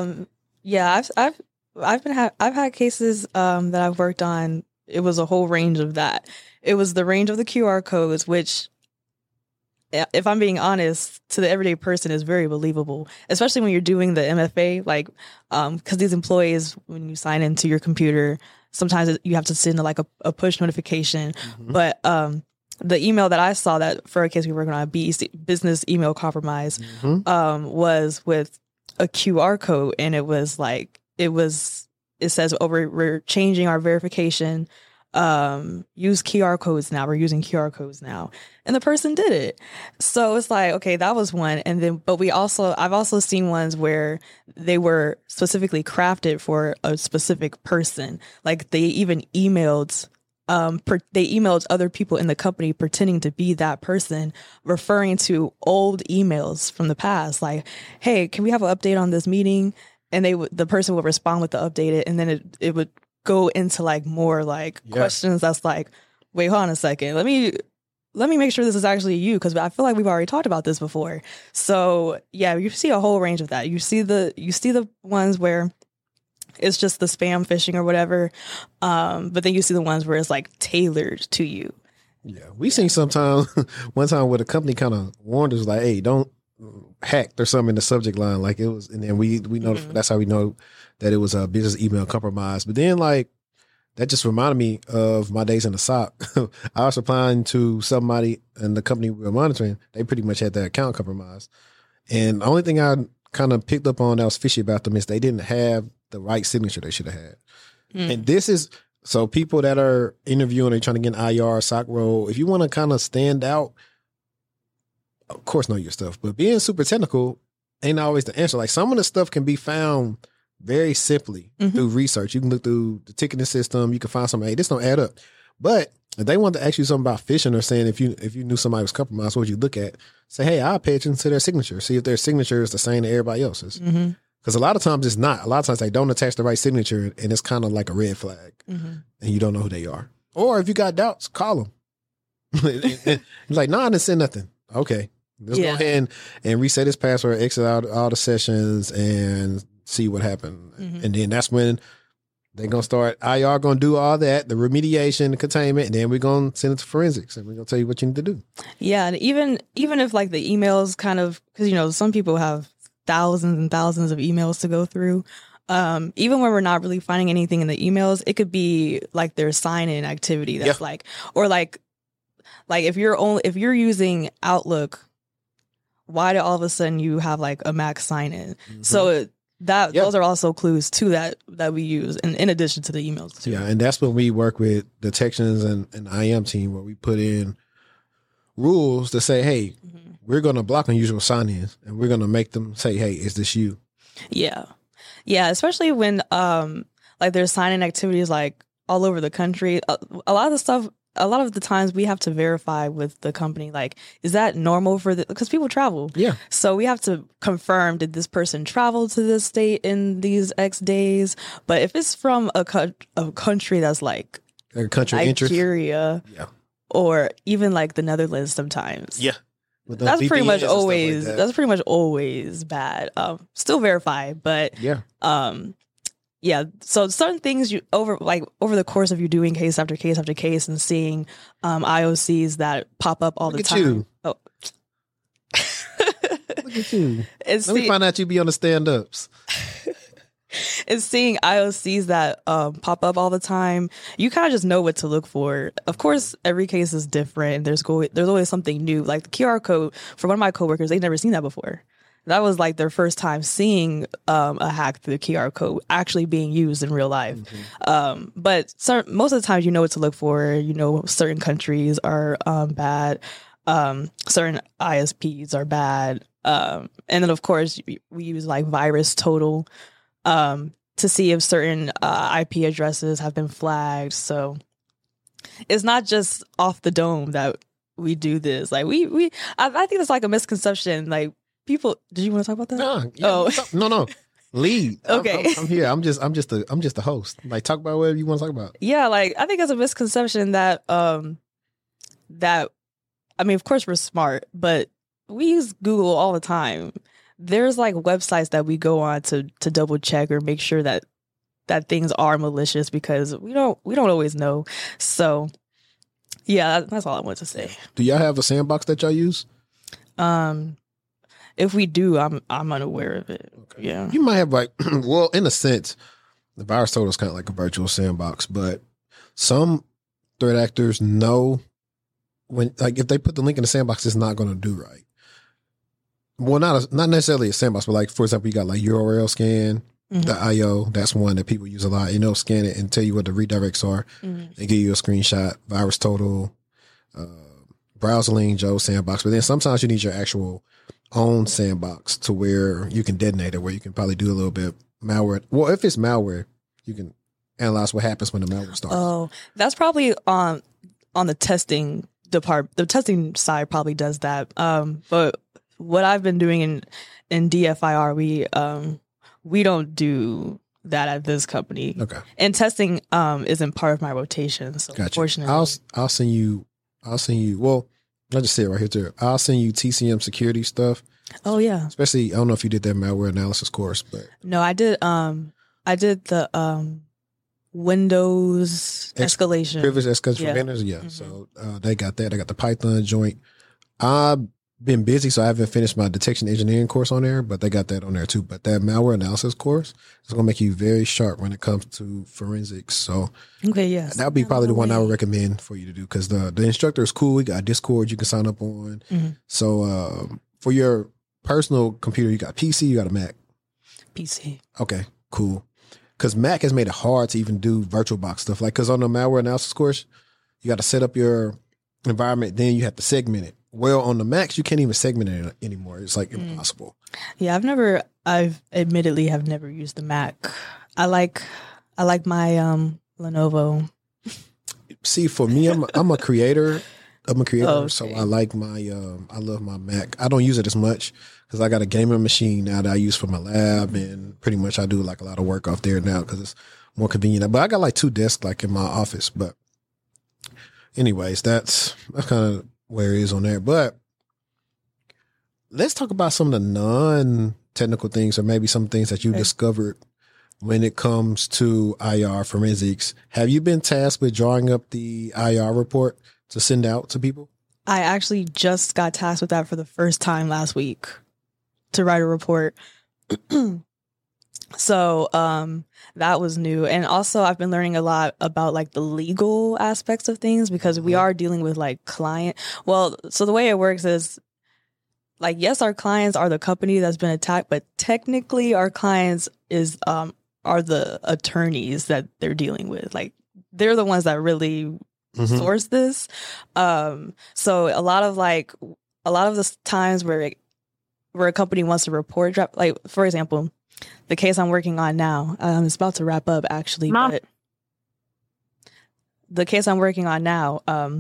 I've had cases that I've worked on. It was a whole range of that. It was the range of the QR codes, which, if I'm being honest, to the everyday person is very believable, especially when you're doing the MFA, like, because these employees, when you sign into your computer, sometimes you have to send like a push notification. But the email that I saw that for a case we were working on, business email compromise, was with a QR code, and it says, oh, we're changing our verification. Use QR codes now. We're using QR codes now. And the person did it. So it's like, okay, that was one. And then, but I've also seen ones where they were specifically crafted for a specific person. Like they even emailed other people in the company pretending to be that person, referring to old emails from the past. Like, hey, can we have an update on this meeting? And the person would respond with the updated, and then it would go into like more like questions that's like, wait, hold on a second. Let me let me make sure this is actually you, because I feel like we've already talked about this before. So yeah, you see a whole range of that. You see the ones where it's just the spam phishing or whatever, but then you see the ones where it's like tailored to you. Yeah, we seen sometimes one time where the company kind of warned us like, "Hey, don't hack." There's something in the subject line, like it was, and then we know that's how we know that it was a business email compromise. But then like that just reminded me of my days in the SOC. I was applying to somebody and the company we were monitoring. They pretty much had their account compromised, and the only thing I kind of picked up on that was fishy about them is they didn't have the right signature they should have had. And this is. So people that are interviewing and trying to get an IR, SOC role, if you want to kind of stand out, of course know your stuff, but being super technical ain't always the answer. Like some of the stuff can be found very simply through research. You can look through the ticketing system. You can find something, hey, this don't add up. But if they want to ask you something about phishing or saying if you knew somebody was compromised, what would you look at? Say, hey, I'll pay attention to their signature. See if their signature is the same as everybody else's. Because a lot of times it's not. A lot of times they don't attach the right signature, and it's kind of like a red flag, and you don't know who they are. Or if you got doubts, call them. Like, no, I didn't send nothing. Okay, let's go ahead and reset his password, exit out all the sessions, and see what happened. And then that's when they're gonna start. IR gonna do all that, the remediation, the containment, and then we're gonna send it to forensics, and we're gonna tell you what you need to do. Yeah, and even if like the emails kind of, because some people have thousands and thousands of emails to go through. Even when we're not really finding anything in the emails, it could be like their sign-in activity that's like, or like if you're using Outlook, why do all of a sudden you have like a Mac sign-in? So those are also clues too that we use, and in addition to the emails too. Yeah, and that's when we work with detections and IM team, where we put in rules to say, hey, we're going to block unusual sign-ins, and we're going to make them say, hey, is this you? Yeah. Yeah, especially when like there's sign-in activities like all over the country. A lot of the times we have to verify with the company, like, is that normal because people travel. Yeah. So we have to confirm, did this person travel to this state in these X days? But if it's from a country that's like country Nigeria, or even like the Netherlands sometimes. Yeah. That's pretty much always that's pretty much always bad. Still verify, but so certain things you over the course of you doing case after case after case and seeing IOCs that pop up all the time. You. Oh. Look at you. Let me find out you be on the stand-ups. And seeing IOCs that pop up all the time, you kind of just know what to look for. Of course, every case is different. There's always something new. Like the QR code, for one of my coworkers, they'd never seen that before. That was like their first time seeing a hack through the QR code actually being used in real life. But most of the times you know what to look for. You know certain countries are bad. Certain ISPs are bad. And then, of course, we use like VirusTotal to see if certain IP addresses have been flagged. So it's not just off the dome that we do this. Like I think it's like a misconception. Like people, did you want to talk about that? No. Lead. Okay. I'm here. I'm just the host. Like talk about whatever you want to talk about. Yeah. Like I think it's a misconception that I mean, of course we're smart, but we use Google all the time. There's like websites that we go on to double check or make sure that things are malicious, because we don't always know. So yeah, that's all I want to say. Do y'all have a sandbox that y'all use? If we do, I'm unaware of it. Okay. Yeah. You might have like, well, in a sense, the VirusTotal is kind of like a virtual sandbox, but some threat actors know when, like, if they put the link in the sandbox, it's not going to do right. Well, not necessarily a sandbox, but like, for example, you got like URL scan, the IO. That's one that people use a lot. It'll scan it and tell you what the redirects are. They give you a screenshot. VirusTotal, Browserling, Joe sandbox. But then sometimes you need your actual own sandbox to where you can detonate it, where you can probably do a little bit of malware. Well, if it's malware, you can analyze what happens when the malware starts. Oh, that's probably on the testing department. The testing side probably does that. But what I've been doing in DFIR, we don't do that at this company. Okay. And testing isn't part of my rotation. So gotcha. Unfortunately, I'll send you. Well, I just see it right here too. I'll send you TCM security stuff. Oh yeah. Especially, I don't know if you did that malware analysis course, but No, I did the Windows escalation. Privilege escalation Yeah. for vendors. Yeah. So they got that. I got the Python joint. I've been busy, so I haven't finished my detection engineering course on there, but they got that on there too. But that malware analysis course is going to make you very sharp when it comes to forensics. So Okay, yes. that would be probably the one I would recommend for you to do, because the instructor is cool. We got Discord you can sign up on. So for your personal computer, you got PC, you got a Mac. PC. Okay, cool. Because Mac has made it hard to even do VirtualBox stuff. Like, because on the malware analysis course, you got to set up your environment, then you have to segment it. Well, on the Macs, you can't even segment it anymore. It's like impossible. Yeah, I've admittedly have never used the Mac. I like my Lenovo. See, for me, I'm a creator. I'm a creator, Oh, okay. so I like my I love my Mac. I don't use it as much because I got a gaming machine now that I use for my lab, and pretty much I do like a lot of work off there now because it's more convenient. But I got like 2 desks like in my office. But anyways, that's kind of where it is on there. But let's talk about some of the non-technical things, or maybe some things that you discovered when it comes to IR forensics. Have you been tasked with drawing up the IR report to send out to people? I actually just got tasked with that for the first time last week, to write a report. So that was new. And also I've been learning a lot about like the legal aspects of things, because we are dealing with like client. Well, so the way it works is like, yes, our clients are the company that's been attacked, but technically our clients are the attorneys that they're dealing with. Like, they're the ones that really source this. So a lot of the times where a company wants to report, like, for example, the case I'm working on now, it's about to wrap up actually, but the case I'm working on now,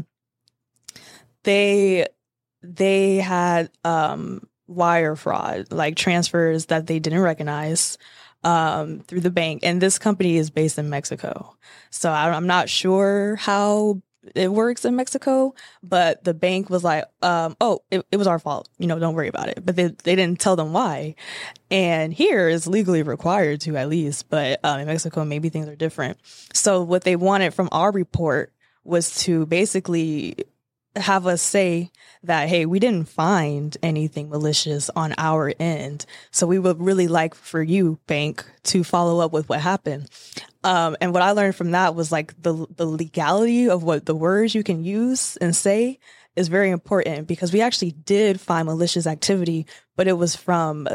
they had wire fraud, like transfers that they didn't recognize through the bank. And this company is based in Mexico. So I'm not sure how it works in Mexico, but the bank was like, it was our fault. Don't worry about it. But they didn't tell them why. And here is legally required to, at least. But in Mexico, maybe things are different. So what they wanted from our report was to basically have us say that, hey, we didn't find anything malicious on our end. So we would really like for you, bank, to follow up with what happened. And what I learned from that was like the legality of what the words you can use and say is very important, because we actually did find malicious activity, but it was from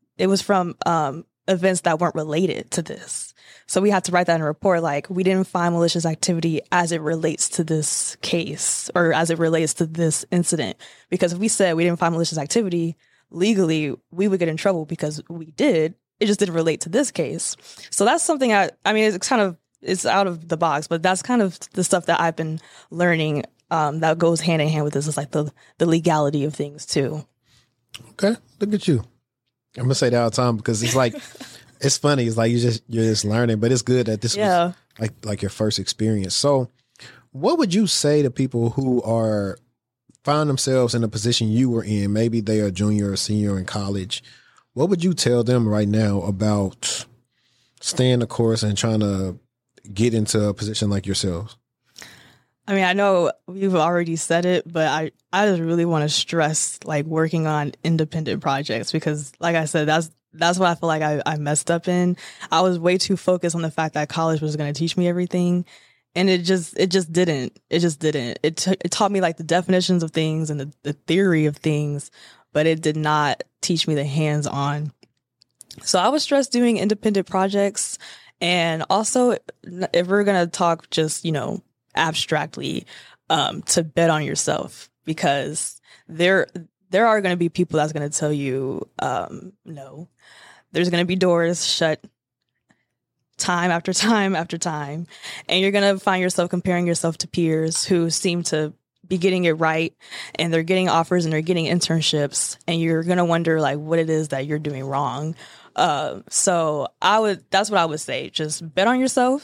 events that weren't related to this. So we had to write that in a report, like, we didn't find malicious activity as it relates to this case, or as it relates to this incident. Because if we said we didn't find malicious activity, legally, we would get in trouble because we did. It just didn't relate to this case. So that's something it's out of the box, but that's kind of the stuff that I've been learning that goes hand in hand with this. Is like the legality of things too. Okay, look at you. I'm gonna say that all the time because it's like, it's funny. It's like you're just learning, but it's good that this was like your first experience. So, what would you say to people who find themselves in a position you were in? Maybe they are junior or senior in college. What would you tell them right now about staying the course and trying to get into a position like yourselves? I mean, I know we've already said it, but I just really want to stress like working on independent projects, because like I said, that's what I feel like I messed up in. I was way too focused on the fact that college was going to teach me everything. And it just didn't. It taught me like the definitions of things and the theory of things, but it did not teach me the hands-on. So I was stressed doing independent projects. And also, if we're going to talk just, abstractly, to bet on yourself, because there are going to be people that's going to tell you, no. There's going to be doors shut time after time after time. And you're going to find yourself comparing yourself to peers who seem to be getting it right, and they're getting offers and they're getting internships, and you're going to wonder like what it is that you're doing wrong. So that's what I would say. Just bet on yourself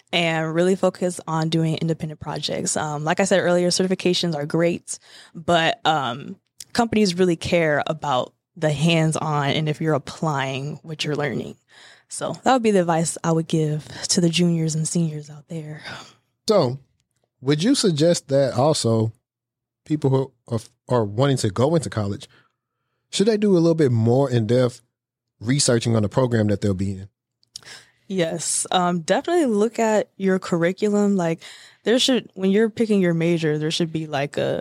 and really focus on doing independent projects. Like I said earlier, certifications are great, but companies really care about the hands-on and if you're applying what you're learning. So that would be the advice I would give to the juniors and seniors out there. So would you suggest that also people who are wanting to go into college, should they do a little bit more in-depth researching on the program that they'll be in? Yes, definitely look at your curriculum. Like when you're picking your major, there should be like a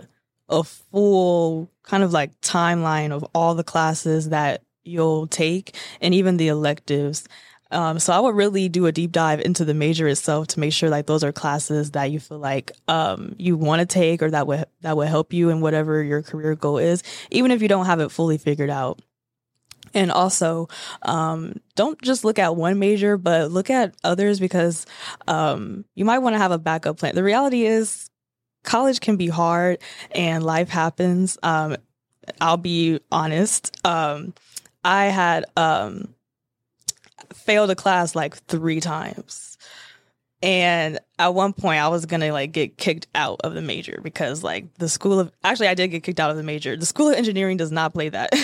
full kind of like timeline of all the classes that you'll take and even the electives. So I would really do a deep dive into the major itself to make sure like those are classes that you feel like you want to take or that would help you in whatever your career goal is, even if you don't have it fully figured out. And also, don't just look at one major, but look at others because you might want to have a backup plan. The reality is college can be hard and life happens. I'll be honest. I had failed a class like 3 times. And at one point I was going to like get kicked out of the major because like I did get kicked out of the major. The School of Engineering does not play that.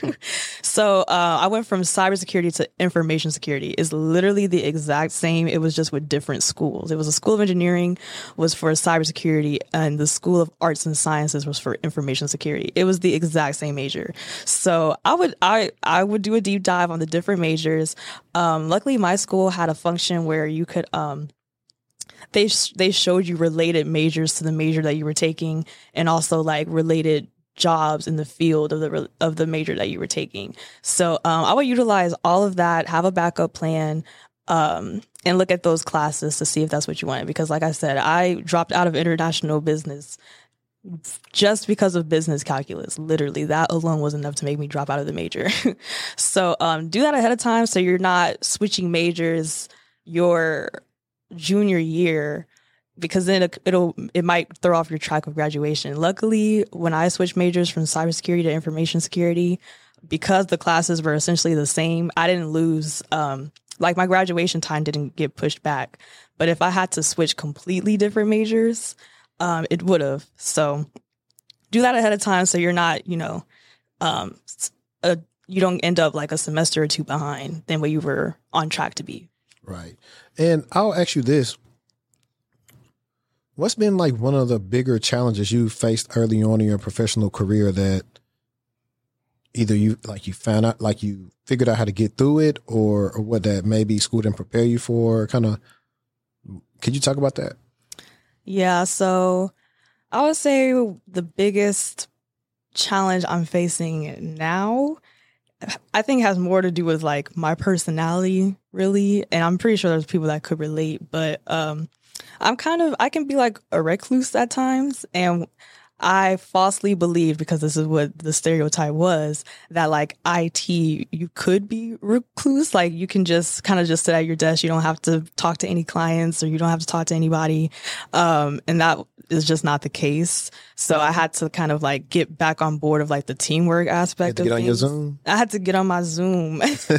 So I went from cybersecurity to information security. It's literally the exact same. It was just with different schools. It was the School of Engineering was for cybersecurity and the School of Arts and Sciences was for information security. It was the exact same major. So I would do a deep dive on the different majors. Luckily my school had a function where you could they showed you related majors to the major that you were taking and also like related jobs in the field of the major that you were taking. So I would utilize all of that, have a backup plan, and look at those classes to see if that's what you wanted. Because like I said, I dropped out of international business just because of business calculus. Literally, that alone was enough to make me drop out of the major. So do that ahead of time so you're not switching majors your junior year, because then it might throw off your track of graduation. Luckily, when I switched majors from cybersecurity to information security, because the classes were essentially the same, I didn't lose, like my graduation time didn't get pushed back. But if I had to switch completely different majors, it would have. So do that ahead of time so you're not, you don't end up like a semester or 2 behind than what you were on track to be. Right. And I'll ask you this. What's been like one of the bigger challenges you faced early on in your professional career that either you found out, like you figured out how to get through it or what that maybe school didn't prepare you for? Kind of, could you talk about that? Yeah. So I would say the biggest challenge I'm facing now, I think has more to do with like my personality really. And I'm pretty sure there's people that could relate, but, I can be like a recluse at times, and I falsely believed, because this is what the stereotype was, that like IT, you could be recluse. Like you can just kind of just sit at your desk. You don't have to talk to any clients or you don't have to talk to anybody. And that is just not the case. So I had to kind of like get back on board of like the teamwork aspect of things. Get on your Zoom? I had to get on my Zoom.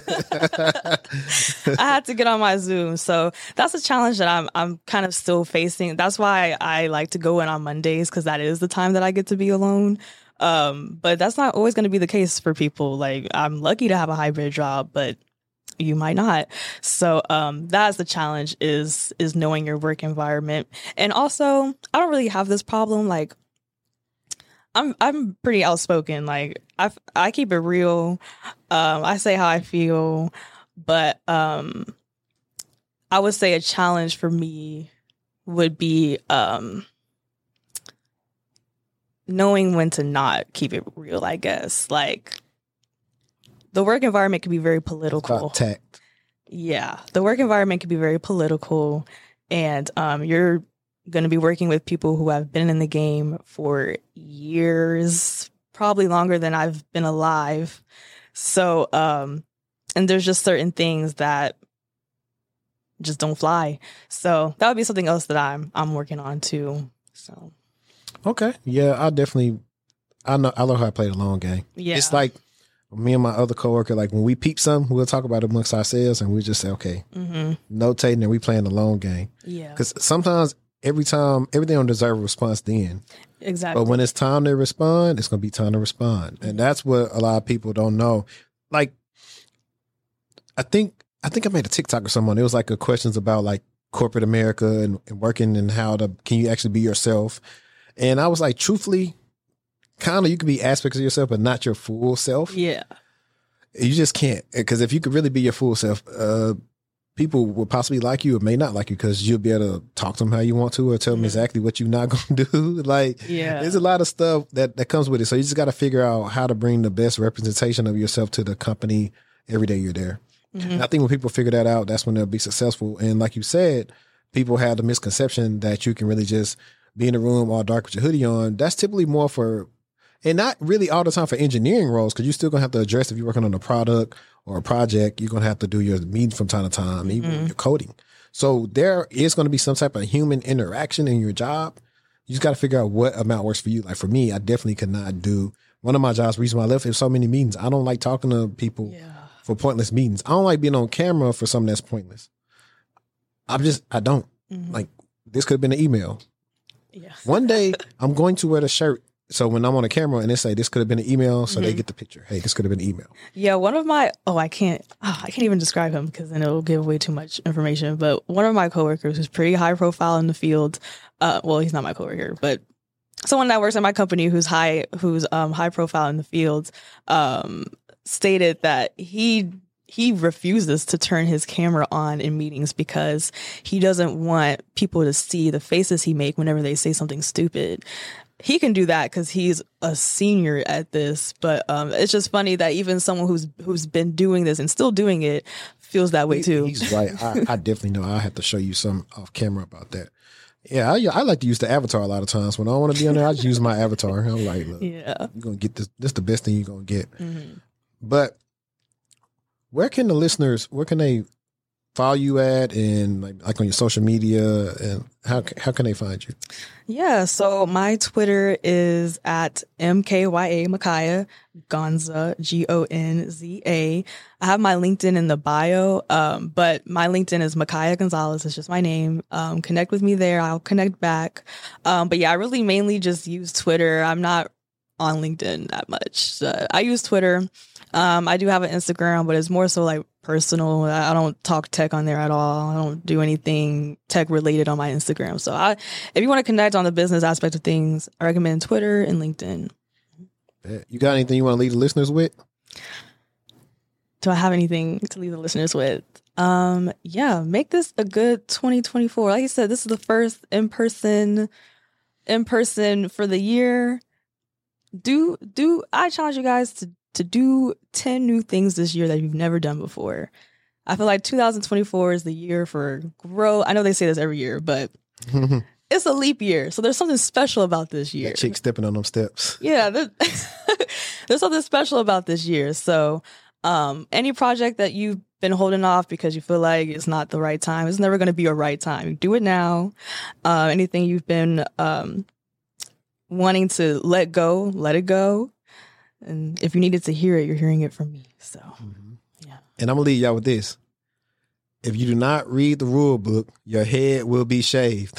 I had to get on my Zoom. So that's a challenge that I'm kind of still facing. That's why I like to go in on Mondays, because that is the time that I get to be alone. But that's not always going to be the case for people. Like I'm lucky to have a hybrid job, but you might not. So that's the challenge is knowing your work environment. And also, I don't really have this problem. Like I'm pretty outspoken. Like I keep it real. I say how I feel, but I would say a challenge for me would be knowing when to not keep it real, I guess. Like the work environment can be very political. It's about tact. Yeah. The work environment can be very political, and you're going to be working with people who have been in the game for years, probably longer than I've been alive. So, and there's just certain things that just don't fly. So that would be something else that I'm working on too. So. Okay. Yeah, I know how I play the long game. Yeah. It's like me and my other coworker, like when we peep something, we'll talk about it amongst ourselves and we just say, okay, notating and we playing the long game. Yeah. Because sometimes everything don't deserve a response then. Exactly. But when it's time to respond, it's going to be time to respond. And that's what a lot of people don't know. Like, I think I made a TikTok or someone. It was like a questions about like corporate America and working and can you actually be yourself? And I was like, truthfully, kind of you can be aspects of yourself, but not your full self. Yeah. You just can't. Because if you could really be your full self, people will possibly like you or may not like you because you'll be able to talk to them how you want to or tell them exactly what you're not going to do. Like, there's a lot of stuff that comes with it. So you just got to figure out how to bring the best representation of yourself to the company every day you're there. And I think when people figure that out, that's when they'll be successful. And like you said, people have the misconception that you can really just be in a room all dark with your hoodie on. That's typically more for, and not really all the time for engineering roles, because you're still going to have to address if you're working on a product or a project, you're going to have to do your meetings from time to time, even when you're coding. So there is going to be some type of human interaction in your job. You just got to figure out what amount works for you. Like for me, I definitely could not do one of my jobs. The reason why I left is so many meetings. I don't like talking to people for pointless meetings. I don't like being on camera for something that's pointless. I don't. Like, this could have been an email. Yeah. One day, I'm going to wear the shirt. So when I'm on the camera and they say this could have been an email, so they get the picture. Hey, this could have been an email. Yeah, one of my I can't even describe him because then it'll give away too much information. But one of my coworkers who's pretty high profile in the field. Well, he's not my coworker, but someone that works at my company who's high profile in the field, stated that he refuses to turn his camera on in meetings because he doesn't want people to see the faces he make whenever they say something stupid. He can do that because he's a senior at this, but it's just funny that even someone who's been doing this and still doing it feels that way too. He's right. I definitely know. I'll have to show you some off camera about that. Yeah, I like to use the avatar a lot of times. When I don't want to be on there, I just use my avatar. I'm like, look, you're going to get this. This is the best thing you're going to get. But where can they follow you at, and like on your social media, and how can they find you? Yeah, so my Twitter is at MKYA Makaya Gonza, Gonza. I have my LinkedIn in the bio, but my LinkedIn is Makaya Gonzalez. It's just my name. Connect with me there. I'll connect back. But yeah, I really mainly just use Twitter. I'm not on LinkedIn that much. So I use Twitter. I do have an Instagram, but it's more so like personal. I don't talk tech on there at all. I don't do anything tech related on my Instagram. So if you want to connect on the business aspect of things, I recommend Twitter and LinkedIn. You got anything you want to leave the listeners with? Do I have anything to leave the listeners with? Yeah, make this a good 2024. Like you said, this is the first in-person for the year. I challenge you guys to do 10 new things this year that you've never done before. I feel like 2024 is the year for growth. I know they say this every year, but it's a leap year. So there's something special about this year. That chick stepping on them steps. Yeah, there's something special about this year. So any project that you've been holding off because you feel like it's not the right time, it's never going to be a right time. Do it now. Anything you've been wanting to let go, let it go. And if you needed to hear it, you're hearing it from me. So, yeah. And I'm going to leave y'all with this. If you do not read the rule book, your head will be shaved.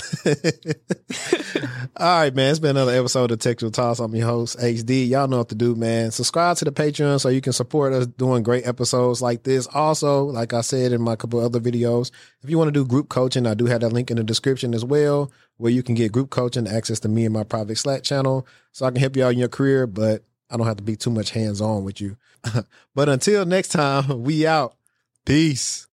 All right, man. It's been another episode of Textual Talks. I'm your host, HD. Y'all know what to do, man. Subscribe to the Patreon so you can support us doing great episodes like this. Also, like I said in my couple other videos, if you want to do group coaching, I do have that link in the description as well, where you can get group coaching, access to me and my private Slack channel, so I can help you out in your career, but I don't have to be too much hands-on with you. But until next time, we out. Peace.